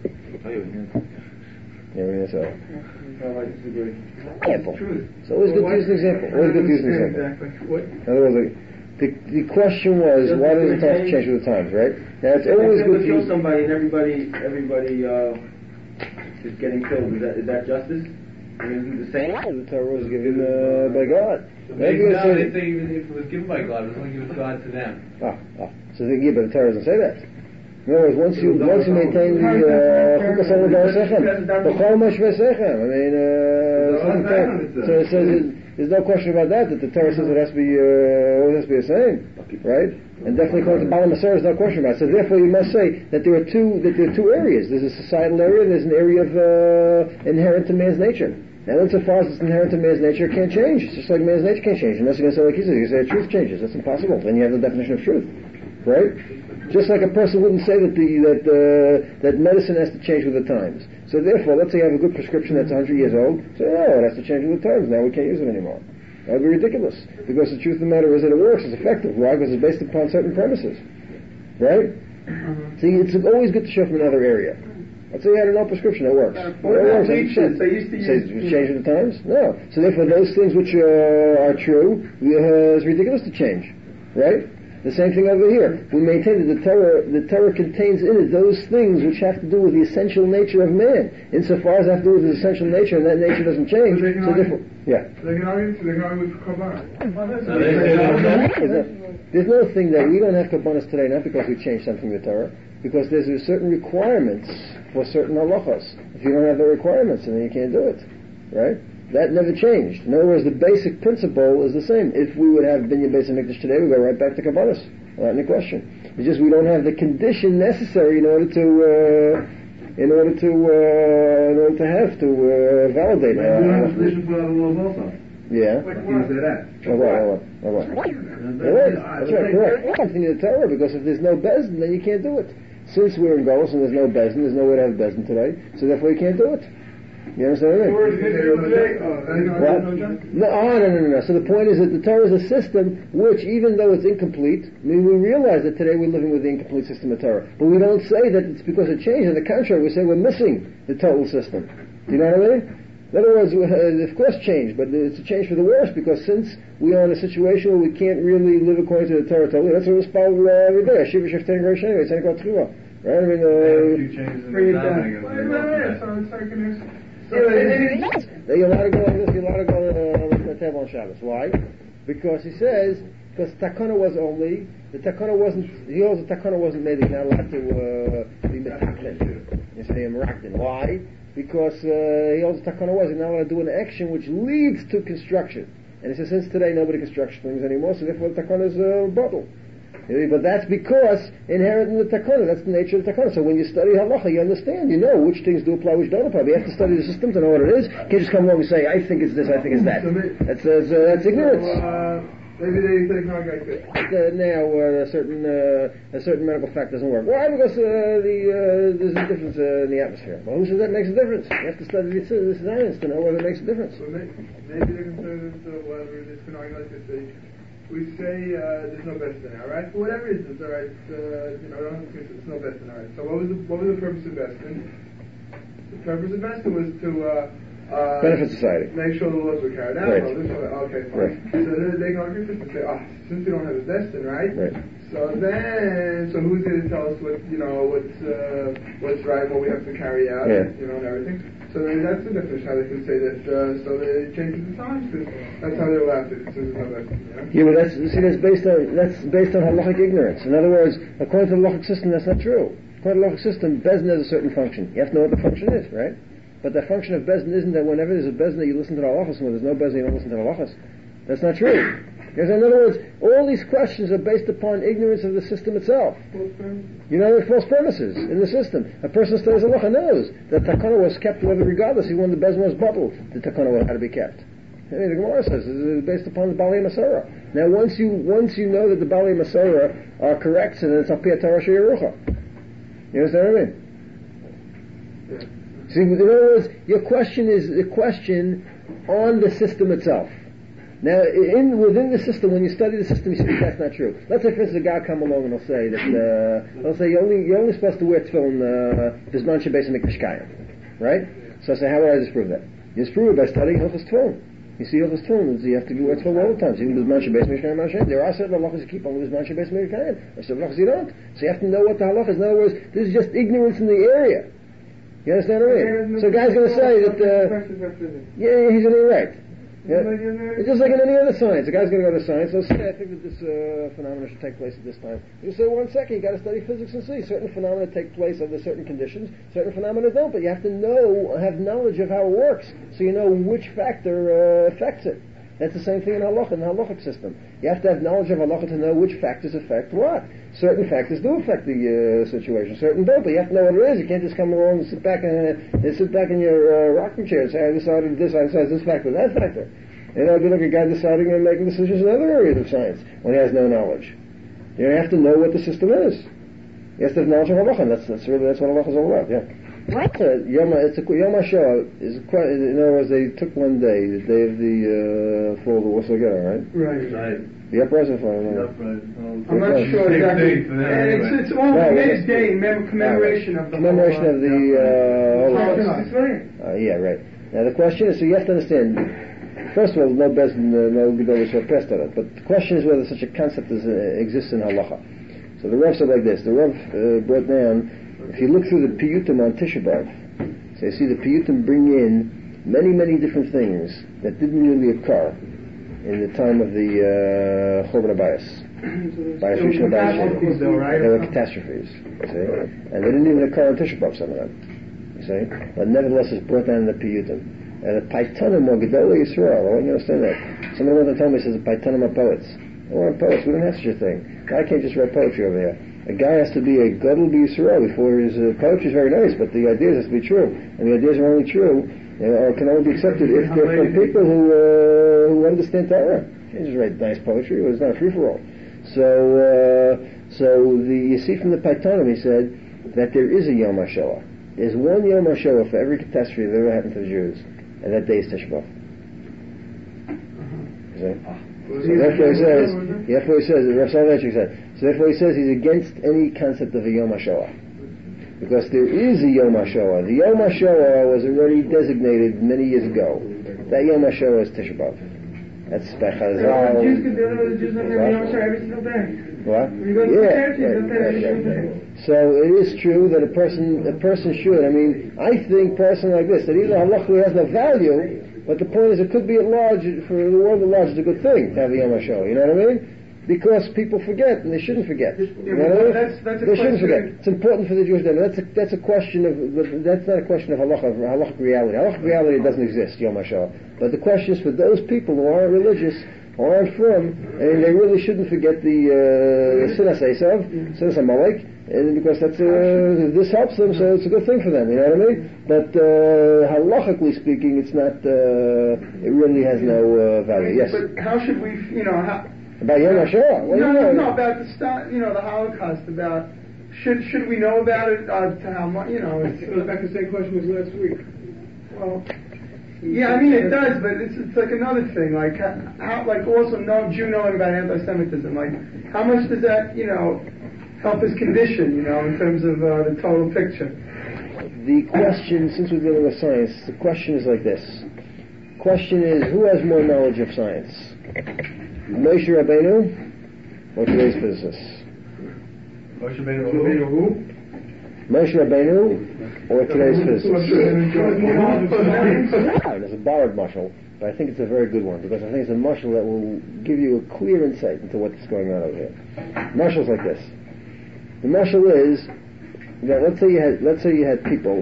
Yeah, we didn't say example. So always good to use an example. Always good to use an example. In other words, the, the question was, why does it have to change with the times, right? Now it's always good to kill use somebody and everybody, everybody uh, is getting killed. Is that is that justice? Are you going to do the same? the Torah was given uh, by God. Maybe Maybe no, say, they say even if it was given by God, it was only given God to them. ah, ah. So they, yeah, but the Torah doesn't say that. In other words, once you once you maintain the chukas on the sechem, the chol mashveh sechem. I mean, uh, so it says it, there's no question about that. That the Torah says it has to be uh, always has to be the same. right? And definitely according to Bala Masar, there's no question about it. So therefore, you must say that there are two that there are two areas. There's a societal area, and there's an area of uh, inherent to man's nature. Now, insofar as it's inherent to man's nature, it can't change. It's just like man's nature can't change. Unless you're going to say like he said, you say truth changes. That's impossible. Then you have the definition of truth, right? Just like a person wouldn't say that the that uh, that medicine has to change with the times. So therefore, let's say you have a good prescription that's one hundred years old. So oh, it has to change with the times. Now we can't use it anymore. That would be ridiculous. Because the truth of the matter is that it works. It's effective. Why? Because it's based upon certain premises, right? Mm-hmm. See, it's always good to show from another area. Let's say you had an old prescription that works. Uh, well, it works. They used to use. Say it's changing the times? No. So therefore, those things which uh, are true, uh, it's ridiculous to change, right? The same thing over here. We maintain that the Torah, the Torah contains in it those things which have to do with the essential nature of man. Insofar as they have to do with his essential nature, and that nature doesn't change. So therefore, yeah. They can argue. They can argue with Kabbalah. There's no thing that we don't have kabbalas today, not because we changed something in the Torah, because there's certain requirements for certain halachos. If you don't have the requirements, then you can't do it, right? That never changed. In other words, the basic principle is the same. If we would have Binyan Beis HaMikdash today, we go right back to kabbalas, without any question. It's just we don't have the condition necessary in order to, uh, in order to, uh, in order to have to uh, validate. We don't have a condition for other laws also. Yeah. Like you say that. Oh, right, oh, right, oh, right. Right. That's right, correct. You continue the Torah, because if there's no Bezdin, then you can't do it. Since we're in Golos and there's no Bezdin, there's no way to have Bezdin today, so therefore you can't do it. You understand what I mean? What? No, oh, no, no, no, no. So the point is that the Torah is a system which, even though it's incomplete, I mean, we realize that today we're living with the incomplete system of Torah. But we don't say that it's because it changed. On the contrary, we say we're missing the total system. Do you know what I mean? In other words, uh, of course change, but it's a change for the worse, because since we are in a situation where we can't really live according to the Torah totally, that's what we follow uh, every day. Shiva Shiften Rosh anyway, it's like right? I mean, uh, a few changes in the timing of the you're allowed to go like this, you're allowed to go uh, the table on Shabbos. Why? Because he says, because takana was only, the takana wasn't, he holds the takana wasn't made, he's not allowed to uh, be metaklin. You say meraktin. Why? Because uh, he holds the takana was, he's not allowed to do an action which leads to construction. And he says, since today nobody constructs things anymore, so therefore the takana is a uh, bottle. But that's because inherent in the takana, that's the nature of the takana. So when you study halacha, you understand, you know which things do apply, which don't apply. But you have to study the system to know what it is. You can't just come along and say, I think it's this, I think it's that. That's, uh, that's ignorance. So, uh, maybe they think not like this. Uh, now, uh, a certain uh, a certain medical fact doesn't work. Why? Because uh, the uh, there's a difference uh, in the atmosphere. Well, who says that makes a difference? You have to study the science to know whether it makes a difference. So maybe, maybe they can say this, uh, whatever, this can argue like this. They, We say uh, there's no best in, all right? For whatever reasons, all right? Uh, you know, don't have to there's no best in, all right? So what was the what was the purpose of best in? The purpose of best in was to uh, uh, benefit society. Make sure the laws were carried out. Right. Well, this one, okay, fine. Right. So they, they can argue this to say, ah, since we don't have a best in, right? Right. So then, so who's going to tell us what you know what's uh, what's right, what we have to carry out, yeah. you know, and everything? So then that's the definition how they can say that. Uh, so they change the times because that's how they're allowed to. So there's no best, you know? Yeah, but that's see, that's based on that's based on halachic ignorance. In other words, according to the halachic system, that's not true. According to the halachic system, bezdin has a certain function. You have to know what the function is, right? But the function of bezdin isn't that whenever there's a bezdin, you listen to the halachas, and when there's no bezdin, you don't listen to the halachas. That's not true. Because in other words, all these questions are based upon ignorance of the system itself. You know, there are false premises in the system. A person studies halacha knows that takana was kept whether regardless, even when the bezdin was bottled, the takana had to be kept. I mean, the Gemara says it's based upon the Balei Masora. Now, once you once you know that the Balei Masora are correct, so then it's Al Pi Torah Sheyerucha. You understand what I mean? Yeah. See, in other words, your question is a question on the system itself. Now, in within the system, when you study the system, you see that's not true. Let's say, for instance, a guy come along and he'll say that uh, he'll say you're only you're only supposed to wear tefillin bisman shebeis hamikdash kayim, right? So I say, how would I disprove that? You disprove it by studying Hilchos Tefillin. You see Hilchos Tefillin, you have to wear tefillin all the time. So even bisman shebeis hamikdash kayim, there are certain halachas you keep on bisman shebeis hamikdash kayim, or certain halachas you don't. So you have to know what the halachas. In other words, this is just ignorance in the area. You understand what I mean? So a guy's going to say that uh, yeah, he's going to be right. Yeah. It's just like in any other science. A guy's going to go to science, so say, I think that this uh, phenomenon should take place at this time. You say, one second, you got to study physics and see. Certain phenomena take place under certain conditions, certain phenomena don't, but you have to know, have knowledge of how it works, so you know which factor uh, affects it. That's the same thing in halacha, in the halachic system. You have to have knowledge of halacha to know which factors affect what. Certain factors do affect the uh, situation, certain don't, but you have to know what it is. You can't just come along and sit back and, uh, and sit back in your uh, rocking chair and say, I decided this, I decided this factor, that factor. You know, it'd be like a guy deciding and making decisions in other areas of science when he has no knowledge. You have to know what the system is. You have to have knowledge of halacha, and that's, that's really, that's what halacha is all about, yeah. What? Uh, Yom, it's a, Yom HaShoah is quite, in other words, they took one day, the day of the, uh, fall of the Warsaw Ghetto, right? Right. Right. The uprising for it. The uprising. Oh, I'm not okay. sure Same exactly. thing for them And anyway. it's, it's all Right, made right. a day in mem- commemoration of the Commemoration of the, uh, Holocaust. Holocaust. Right. Uh, yeah, right. Now the question is, so you have to understand, first of all, no Bezdin, uh, no Gedolos are pressed on it, but the question is whether such a concept is, uh, exists in halacha. So the Rav said like this, the Rav uh, brought down, if you look through the Piyutim on Tisha B'Av, so you see the Piyutim bring in many, many different things that didn't really occur in the time of the uh, Churban Abayis. Bayis Rishon, Bayis Sheni. They were catastrophes, you see, and they didn't even occur on Tisha B'Av, some of them, you see, but nevertheless it's brought down in the Piyutim. And the Paitanim or Gedolei Yisrael, I want you to understand that. Somebody once told me, says the Paitanim are poets. We weren't poets, we don't have such a thing. I can't just write poetry over here. A guy has to be a Gadol B'Yisrael before his uh, poetry is very nice, but the ideas has to be true. And the ideas are only true, uh, or can only be accepted if they're from people who uh, who understand Torah. You can't just write nice poetry, it's not a free-for-all. So, uh, so the, you see from the Paitanim, he said, that there is a Yom HaShoah. There's one Yom HaShoah for every catastrophe that ever happened to the Jews, and that day is Tisha B'Av. You see? So therefore he says, therefore he says, Rav Soloveitchik said, so therefore he says he's against any concept of a Yom HaShoah. Because there is a Yom HaShoah. The Yom HaShoah was already designated many years ago. That Yom HaShoah is Tisha B'Av. That's by Chazal. Jews can do it, the Jews don't have Yom HaShoah every single day. What? When you go to Yeah, the church, you right, don't have every right, single right. day. So it is true that a person a person should. I mean, I think person like this, that either halacha has no value, but the point is it could be at large, for the world at large, it's a good thing to have a Yom HaShoah, you know what I mean? Because people forget, and they shouldn't forget. You Yeah, know well, what I mean? that's, that's a They shouldn't question. forget. It's important for the Jewish day. That's a, that's a question of, that's not a question of halacha, halachic reality. Halachic reality doesn't exist, Yom HaShoah. But the question is for those people who aren't religious, or aren't from, and they really shouldn't forget the uh, Sinas Esav, Sinas Amalek, and because that's uh, this helps them, so it's a good thing for them. You know what I mean? But uh, halachically speaking, it's not. Uh, it really has no uh, value. Yes. But how should we, you know, how, About Yom HaShoah. What do no, you know? no, no, about the start, you know, the Holocaust. About should should we know about it? Uh, to how much, you know? It's, In fact, the same question was last week. well, yeah, I mean it does, but it's it's like another thing. Like how, how like also no Jew knowing about anti-Semitism. Like how much does that, you know, help his condition? You know, in terms of uh, the total picture. The question, since we're dealing with science, the question is like this. Question is, who has more knowledge of science? Moshe Rabbeinu or today's physicists? Moshe Rabbeinu who? Moshe Rabbeinu or today's physicists? There's a borrowed mashal, but I think it's a very good one because I think it's a mashal that will give you a clear insight into what's going on over here. Mashal's like this. The mashal is that let's say you had let's say you had people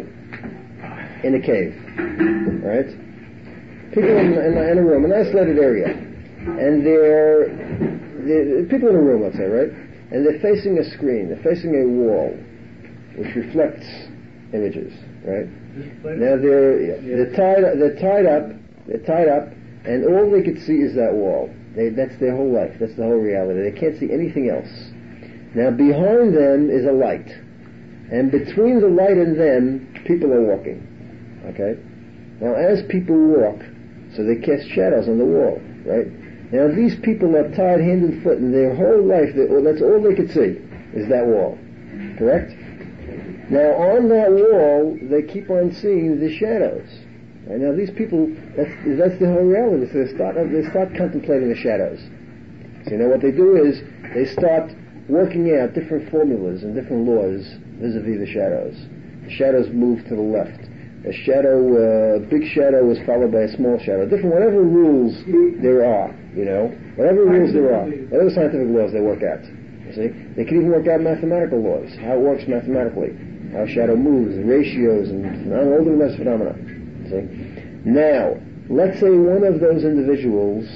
in a cave, right? People in, in, in a room, an isolated area, and they're, they're people in a room, let's say, right? And they're facing a screen, they're facing a wall, which reflects images, right? Now they're they're tied they're tied up they're tied up, and all they could see is that wall. They, that's their whole life. That's the whole reality. They can't see anything else. Now behind them is a light, and between the light and them, people are walking. Okay. Now as people walk, so they cast shadows on the wall, right? Now these people are tied hand and foot, and their whole life, they, well, that's all they could see is that wall. Correct? Now on that wall, they keep on seeing the shadows. Right? Now these people, that's, that's the whole reality. So they start, they start contemplating the shadows. So you know what they do is, they start working out different formulas and different laws vis-a-vis the shadows. The shadows move to the left. A shadow, a uh, big shadow is followed by a small shadow. Different, whatever rules there are, you know, whatever rules there are, whatever scientific laws they work out. You see, they can even work out mathematical laws, how it works mathematically, how a shadow moves, the ratios, and all the rest phenomena. See, now let's say one of those individuals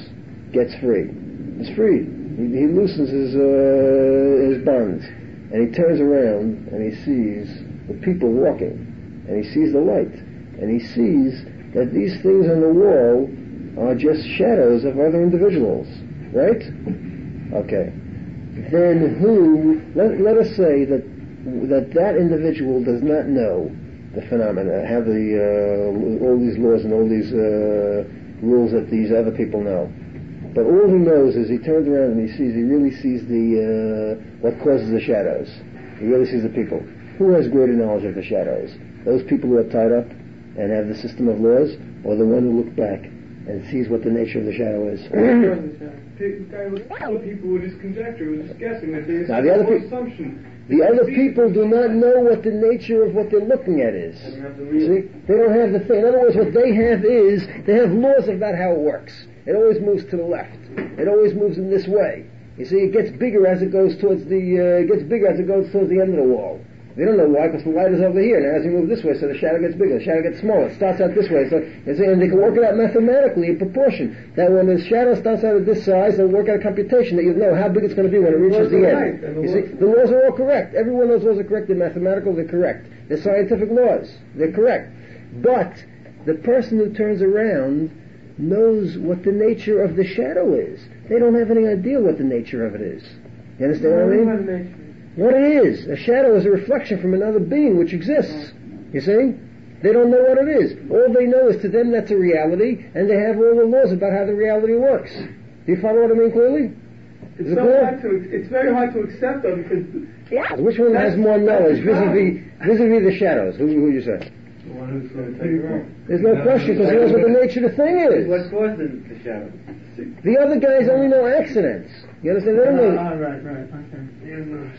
gets free. He's free. He, he loosens his uh, his bonds, and he turns around and he sees the people walking, and he sees the light, and he sees that these things on the wall are just shadows of other individuals, right? Okay. Then who? Let, let us say that that that individual does not know the phenomena, have the uh, all these laws and all these uh, rules that these other people know. But all he knows is he turns around and he sees, he really sees the uh, what causes the shadows. He really sees the people. Who has greater knowledge of the shadows? Those people who are tied up and have the system of laws, or the one who looks back and sees what the nature of the shadow is? Other people were just conjecture, were just guessing that they now the other pe- assumption. The other people do not know what the nature of what they're looking at is. See, they don't have the thing. In other words, what they have is they have laws about how it works. It always moves to the left. It always moves in this way. You see, it gets bigger as it goes towards the. Uh, it gets bigger as it goes towards the end of the wall. They don't know why, because the light is over here. Now, as you move this way, so the shadow gets bigger. The shadow gets smaller. It starts out this way. So, you see, and they can work it out mathematically in proportion. That when the shadow starts out at this size, they'll work out a computation that you know how big it's going to be when it reaches the end. You see, the laws are all correct. Every one of those laws are correct. They're mathematical. They're correct. They're scientific laws. They're correct. But the person who turns around knows what the nature of the shadow is. They don't have any idea what the nature of it is. You understand what I mean? What it is. A shadow is a reflection from another being which exists. You see? They don't know what it is. All they know is to them that's a reality, and they have all the laws about how the reality works. Do you follow what I mean clearly? It's, so it hard to, it's very hard to accept though, because... Yeah. Which one has more knowledge vis-a-vis, vis-a-vis the shadows? Who would you say? The one who's going to take it wrong. There's no question, because he knows what the nature of the thing is. What caused the, the shadow? The other guys only know accidents. You understand? They don't know... Ah, right, right, okay. You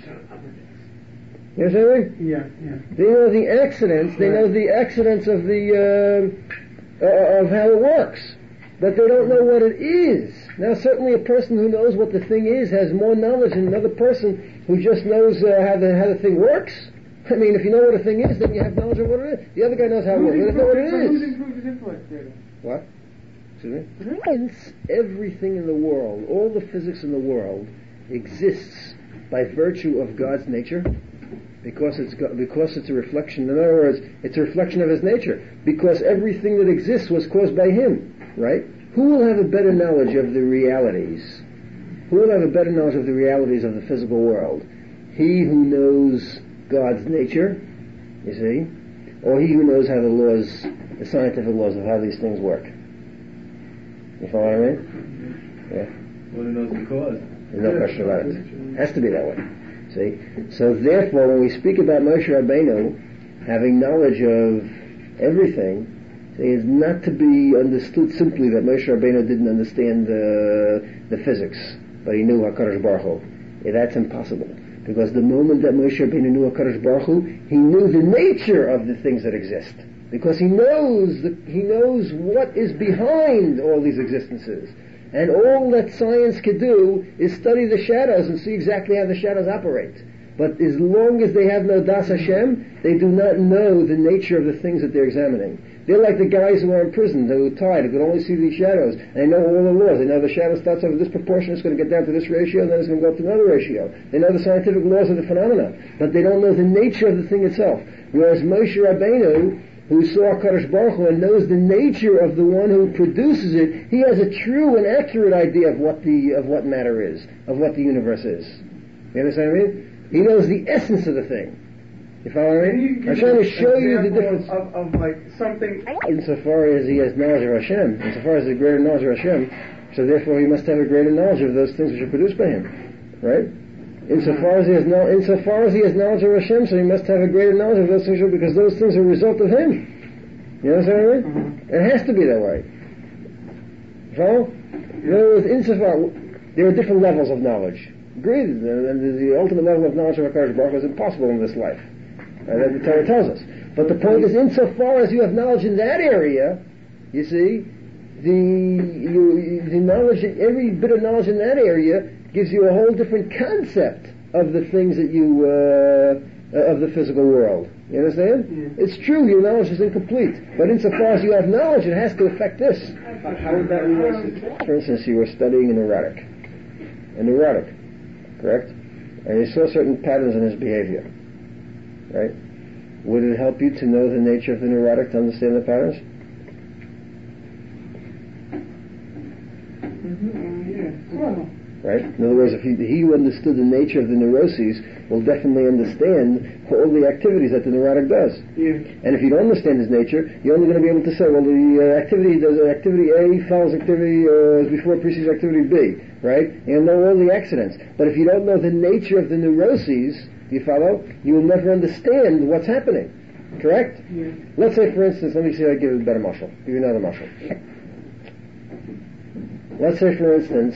understand me? Yeah, yeah. They know the accidents, they know the accidents of the, uh, uh, of how it works. But they don't know what it is. Now certainly a person who knows what the thing is has more knowledge than another person who just knows uh, how the, how the thing works. I mean, if you know what a thing is, then you have knowledge of what it is. The other guy knows how it works. He doesn't know what it is. Who's improved his intellect there? What? Excuse me? Hence, everything in the world, all the physics in the world, exists by virtue of God's nature, because it's go- because it's a reflection. In other words, it's a reflection of His nature. Because everything that exists was caused by Him, right? Who will have a better knowledge of the realities? Who will have a better knowledge of the realities of the physical world? He who knows God's nature, you see, or he who knows how the laws, the scientific laws of how these things work. You follow what I mean? Yeah. Well, who knows the cause? There's no question about it. It has to be that way. See? So therefore, when we speak about Moshe Rabbeinu having knowledge of everything, see, it's not to be understood simply that Moshe Rabbeinu didn't understand the, the physics, but he knew HaKadosh Baruch Hu. Yeah, that's impossible. Because the moment that Moshe Rabbeinu knew HaKadosh Baruch Hu, he knew the nature of the things that exist. Because he knows the, he knows what is behind all these existences. And all that science can do is study the shadows and see exactly how the shadows operate. But as long as they have no Das Hashem, they do not know the nature of the things that they're examining. They're like the guys who are in prison, who are tied, who can only see these shadows. And they know all the laws. They know the shadow starts off at this proportion, it's going to get down to this ratio, and then it's going to go up to another ratio. They know the scientific laws of the phenomena. But they don't know the nature of the thing itself. Whereas Moshe Rabbeinu, who saw Kadosh Baruch Hu and knows the nature of the one who produces it, he has a true and accurate idea of what the of what matter is, of what the universe is. You understand what I mean? He knows the essence of the thing. You follow what I mean? I'm trying to show you the difference of, of like something. Insofar as he has knowledge of Hashem, insofar as he has greater knowledge of Hashem, so therefore he must have a greater knowledge of those things which are produced by him, right? Insofar as he has no, insofar as he has knowledge of Hashem, so he must have a greater knowledge of those things because those things are a result of him. You understand what I mean? Mm-hmm. It has to be that way. So, in other words, insofar, there are different levels of knowledge. Agreed, and the, the ultimate level of knowledge of HaKadosh Baruch Hu is impossible in this life. Uh, that the Torah tells us. But the point is, insofar as you have knowledge in that area, you see, the you, the knowledge, every bit of knowledge in that area gives you a whole different concept of the things that you, uh, of the physical world. You understand? Yeah. It's true your knowledge is incomplete, but insofar as you have knowledge, it has to affect this. How would that relate? For instance, you were studying a neurotic. A neurotic, correct? And you saw certain patterns in his behavior, right? Would it help you to know the nature of the neurotic to understand the patterns? Mm-hmm. Yeah. Well, Right? In other words, if he, he who understood the nature of the neuroses will definitely understand all the activities that the neurotic does. yeah. And if you don't understand his nature, you're only going to be able to say, well, the uh, activity, does activity A follows activity uh, before precedes activity B, right? You'll know all the accidents. But if you don't know the nature of the neuroses, do you follow? You will never understand what's happening. Correct? Yeah. Let's say, for instance, let me see if I give you a better muscle. Give you another muscle. Let's say, for instance,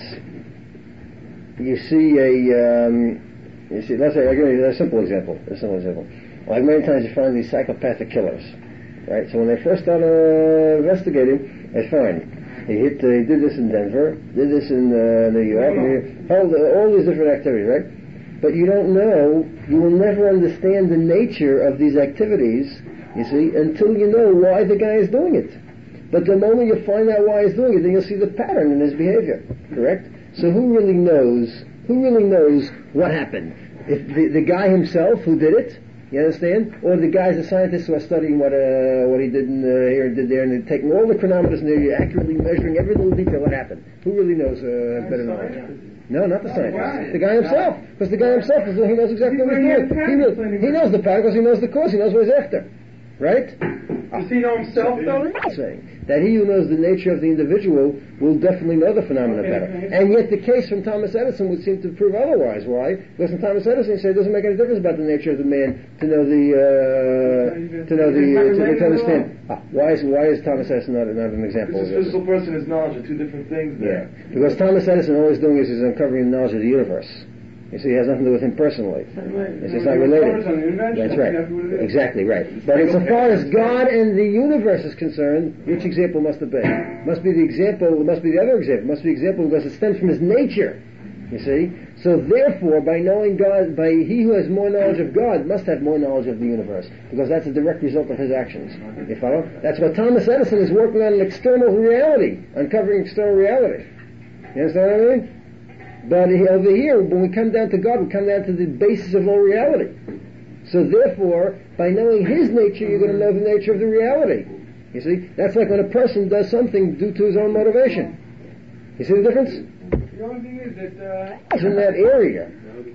you see a, um, you see, let's say, I'll give you a simple example, a simple example. Like many times you find these psychopathic killers, right? So when they first start uh, investigating, they find he hit, uh, he did this in Denver, did this in uh, New York, and he, all, the, all these different activities, right? But you don't know, you will never understand the nature of these activities, you see, until you know why the guy is doing it. But the moment you find out why he's doing it, then you'll see the pattern in his behavior, correct? So who really knows, who really knows what happened? If the, the guy himself who did it, you understand? Or the guys, the scientists who are studying what uh, what he did in, uh, here and did there, and they're taking all the chronometers and they're accurately measuring every little detail that happened. Who really knows uh, better knowledge? No, not the scientist. The guy himself. Because the guy himself, is, he knows exactly what he's doing. He knows, he knows the pattern because he knows the cause, he knows what he's after. Right? Does he know himself, though? I'm saying that he who knows the nature of the individual will definitely know the phenomena better. And yet the case from Thomas Edison would seem to prove otherwise. Why? Because in Thomas Edison he said it doesn't make any difference about the nature of the man to know the uh, to know the uh, to, to understand. Ah, why is why is Thomas Edison not, not an example of Because this? his physical person and his knowledge are two different things Yeah, there. because Thomas Edison all he's doing is he's uncovering the knowledge of the universe. You see, it has nothing to do with him personally. It's just not related. That's right. Exactly right. But insofar as God and the universe is concerned, which example must it be? Must be the example, must be the other example, must be the example because it stems from his nature. You see? So therefore, by knowing God, by he who has more knowledge of God must have more knowledge of the universe, because that's a direct result of his actions. You follow? That's what Thomas Edison is working on, an external reality, uncovering external reality. You understand what I mean? But over here, when we come down to God, we come down to the basis of all reality. So therefore, by knowing His nature, you're going to know the nature of the reality. You see? That's like when a person does something due to his own motivation. You see the difference? The only thing is that uh, It's in that area.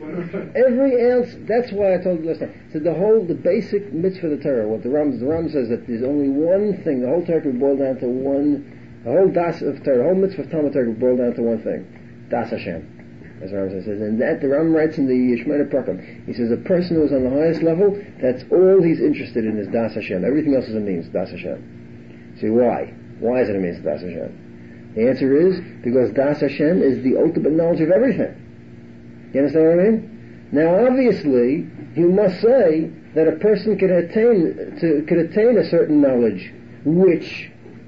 Every ounce, that's why I told you last time. So the whole, the basic mitzvah of the Torah, what the Ram, the Ram says that there's only one thing, the whole Torah can boil down to one, the whole das of Torah, the whole mitzvah of Talmud Torah can boil down to one thing. Das Hashem. As the Ram says, and that the Ram writes in the Shemona Prakim. He says a person who is on the highest level, that's all he's interested in is Das Hashem. Everything else is a means, Das Hashem. See why? Why is it a means, Das Hashem? The answer is because Das Hashem is the ultimate knowledge of everything. You understand what I mean? Now, obviously, you must say that a person can attain to can attain a certain knowledge, which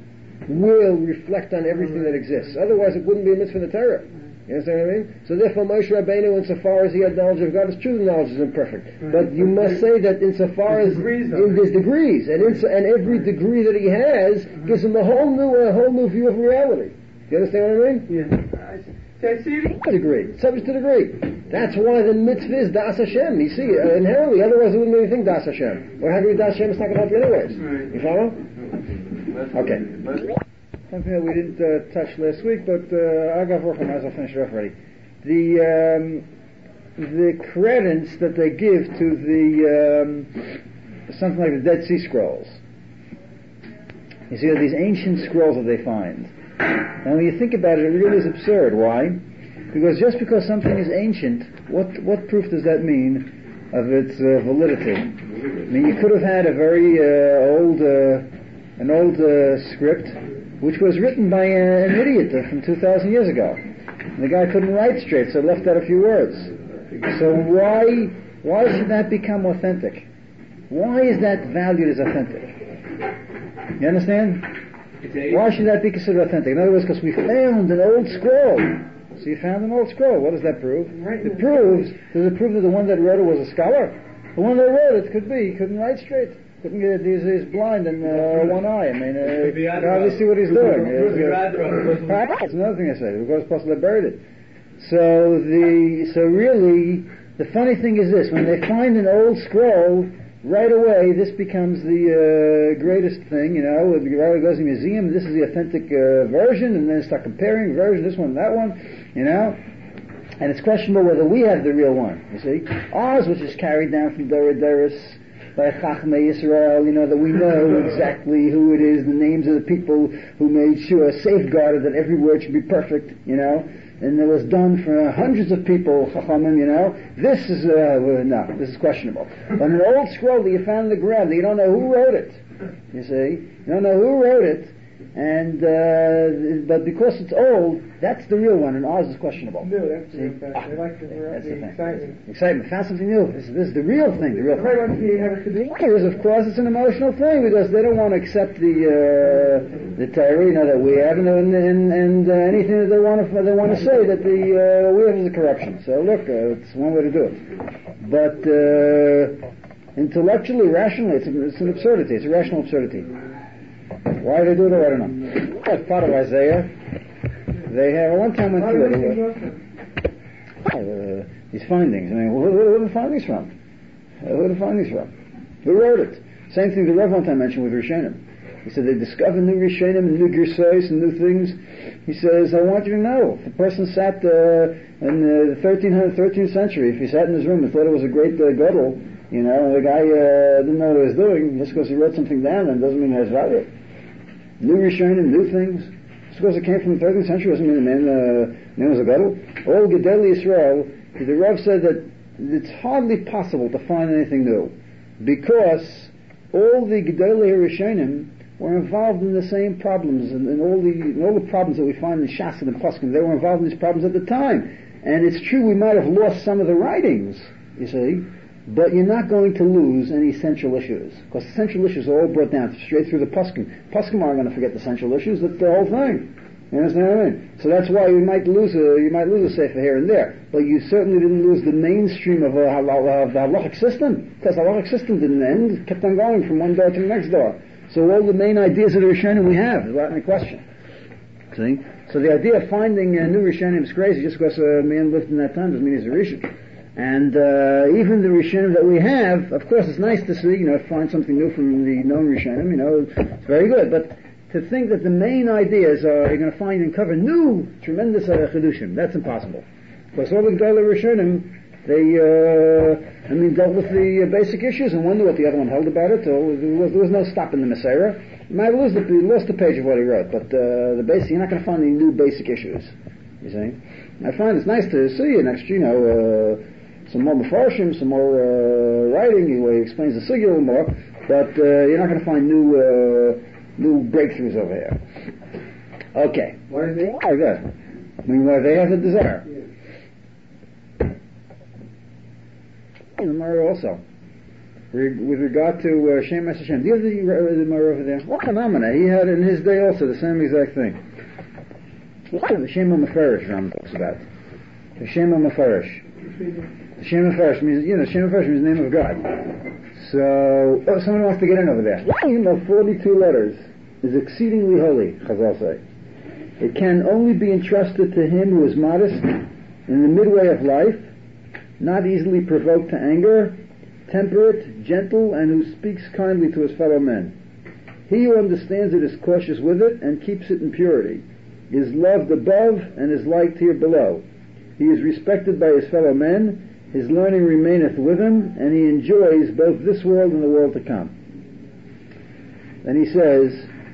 will reflect on everything that exists. Otherwise, it wouldn't be a mitzvah in the Torah. You understand what I mean? So therefore Moshe Rabbeinu, insofar as he had knowledge of God, it's true the knowledge is imperfect. Right. But you must say that insofar as degrees in there's degrees, and in, and every degree that he has mm-hmm. gives him a whole new a whole new view of reality. You understand what I mean? Yeah. I see. I see. Degree, subject to degree. That's why the mitzvah is Das Hashem. You see, uh, inherently, otherwise it wouldn't be anything Das Hashem. Or how do you Das Hashem? It's not going to help you anyways. Right. You follow? Okay. Something that we didn't uh, touch last week, but uh, I got work on myself, I'll finish it off already. The um, the credence that they give to the um, something like the Dead Sea Scrolls. You see, these ancient scrolls that they find. And when you think about it, it really is absurd. Why? Because just because something is ancient, what what proof does that mean of its uh, validity? I mean, you could have had a very uh, old uh, an old uh, script which was written by uh, an idiot uh, from two thousand years ago. And the guy couldn't write straight, so left out a few words. So why why should that become authentic? Why is that valued as authentic? You understand? Why should that be considered authentic? In other words, because we found an old scroll. So you found an old scroll. What does that prove? It proves, does it prove that the one that wrote it was a scholar? But when they wrote it, could be, he couldn't write straight. Couldn't get it, he's, he's blind in uh, one eye. I mean, uh, you can hardly see what he's doing. That's another thing I said, because possibly they buried it. So the, so really, the funny thing is this, when they find an old scroll, right away this becomes the uh, greatest thing, you know, the right goes to the museum, this is the authentic uh, version, and then start comparing version, this one, that one, you know, and it's questionable whether we have the real one, you see. Ours, which is carried down from Dora Doris by Chachmei Yisrael, you know, that we know exactly who it is, the names of the people who made sure, safeguarded that every word should be perfect, you know, and it was done for hundreds of people, Chachamim, you know. This is, uh, well, no, this is questionable. But an old scroll that you found in the ground, that you don't know who wrote it, you see, you don't know who wrote it, and, uh, but because it's old, that's the real one, and ours is questionable. No, that's see? the fact. I like the, That's the, the thing. excitement. Excitement, found something new. This, this is the real thing, the real thing. Right on the have it to do. Because of course it's an emotional thing, because they don't want to accept the uh, the Torah, you know, that we have, and and, and uh, anything that they want to they want to say that the uh, we have is a corruption. So look, uh, it's one way to do it. But uh, intellectually, rationally, it's, a, it's an absurdity. It's a rational absurdity. Why they do it, I don't know. That's part of Isaiah. They have one time went through it. Uh, these findings. I mean, who, who are the findings from? Uh, who are the findings from? Who wrote it? Same thing the Rev one time mentioned with Rishonim. He said they discovered new Rishonim and new Gersais and new things. He says, I want you to know, if a person sat uh, in the thirteenth century, if he sat in his room and thought it was a great uh, gadol, you know, and the guy uh, didn't know what he was doing, just because he wrote something down, then doesn't mean it has value. New Rishonim, new things. Just because it came from the thirteenth century doesn't mean the man, uh, man was a gadol. All Gedolei Yisrael, the Rav said that it's hardly possible to find anything new, because all the Gedolei Rishonim were involved in the same problems, and, and all the and all the problems that we find in Shas and Poskim, they were involved in these problems at the time. And it's true we might have lost some of the writings, you see, but you're not going to lose any central issues, because the central issues are all brought down straight through the Poskim. Poskim aren't going to forget the central issues, that's the whole thing. You understand what I mean? So that's why you might lose a you might lose a sefer here and there, but you certainly didn't lose the mainstream of, a, of the halachic system, because the halachic system didn't end; it kept on going from one door to the next door. So all the main ideas of the Rishonim we have, without any question. See? So the idea of finding a new Rishonim is crazy. Just because a man lived in that time doesn't mean he's a Rishon. And uh, even the Rishonim that we have, of course, it's nice to see, you know, find something new from the known Rishonim. You know, it's very good, but to think that the main ideas are you're going to find and cover new, tremendous uh, chidushim. That's impossible. Because all the Gedolei Rishonim, they, uh, I mean, dealt with the uh, basic issues and wondered what the other one held about it. So there was, there was no stopping the Messiah. You might lose the, you lost the page of what he wrote, but uh, the basic, you're not going to find any new basic issues. You see? I find it's nice to see an extra, you know, uh, some more Mefarshim, some more uh, writing, where he explains the Sugya a little more, but uh, you're not going to find new uh, new breakthroughs over here. Okay. Why is they? Oh, good. I mean, why they have the desire. Yeah. The Gemara also. With regard to uh, Shem Hashem. Do you have the, uh, the Gemara over there? What phenomena? He had in his day also the same exact thing. The Shem HaMefarish Ram talks about. The Shem HaMefarish. The Shem HaMefarish means, you know, Shem HaMefarish means the name of God. So, oh, someone wants to get in over there. You know, forty-two letters is exceedingly holy, Chazal say. It can only be entrusted to him who is modest, in the midway of life, not easily provoked to anger, temperate, gentle, and who speaks kindly to his fellow men. He who understands it is cautious with it and keeps it in purity, is loved above and is liked here below. He is respected by his fellow men, his learning remaineth with him, and he enjoys both this world and the world to come. Then he says,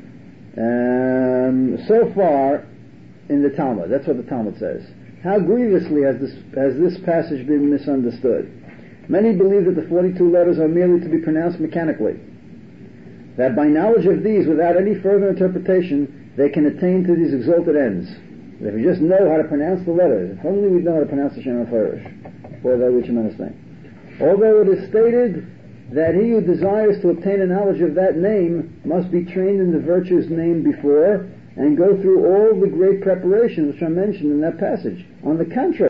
um, so far in the Talmud, that's what the Talmud says, how grievously has this, has this passage been misunderstood. Many believe that the forty-two letters are merely to be pronounced mechanically, that by knowledge of these, without any further interpretation, they can attain to these exalted ends. If we just know how to pronounce the letters, if only we know how to pronounce the Shem HaMefarish, boy, that would be a tremendous thing. Although it is stated that he who desires to obtain a knowledge of that name must be trained in the virtues named before and go through all the great preparations which are mentioned in that passage. On the contrary,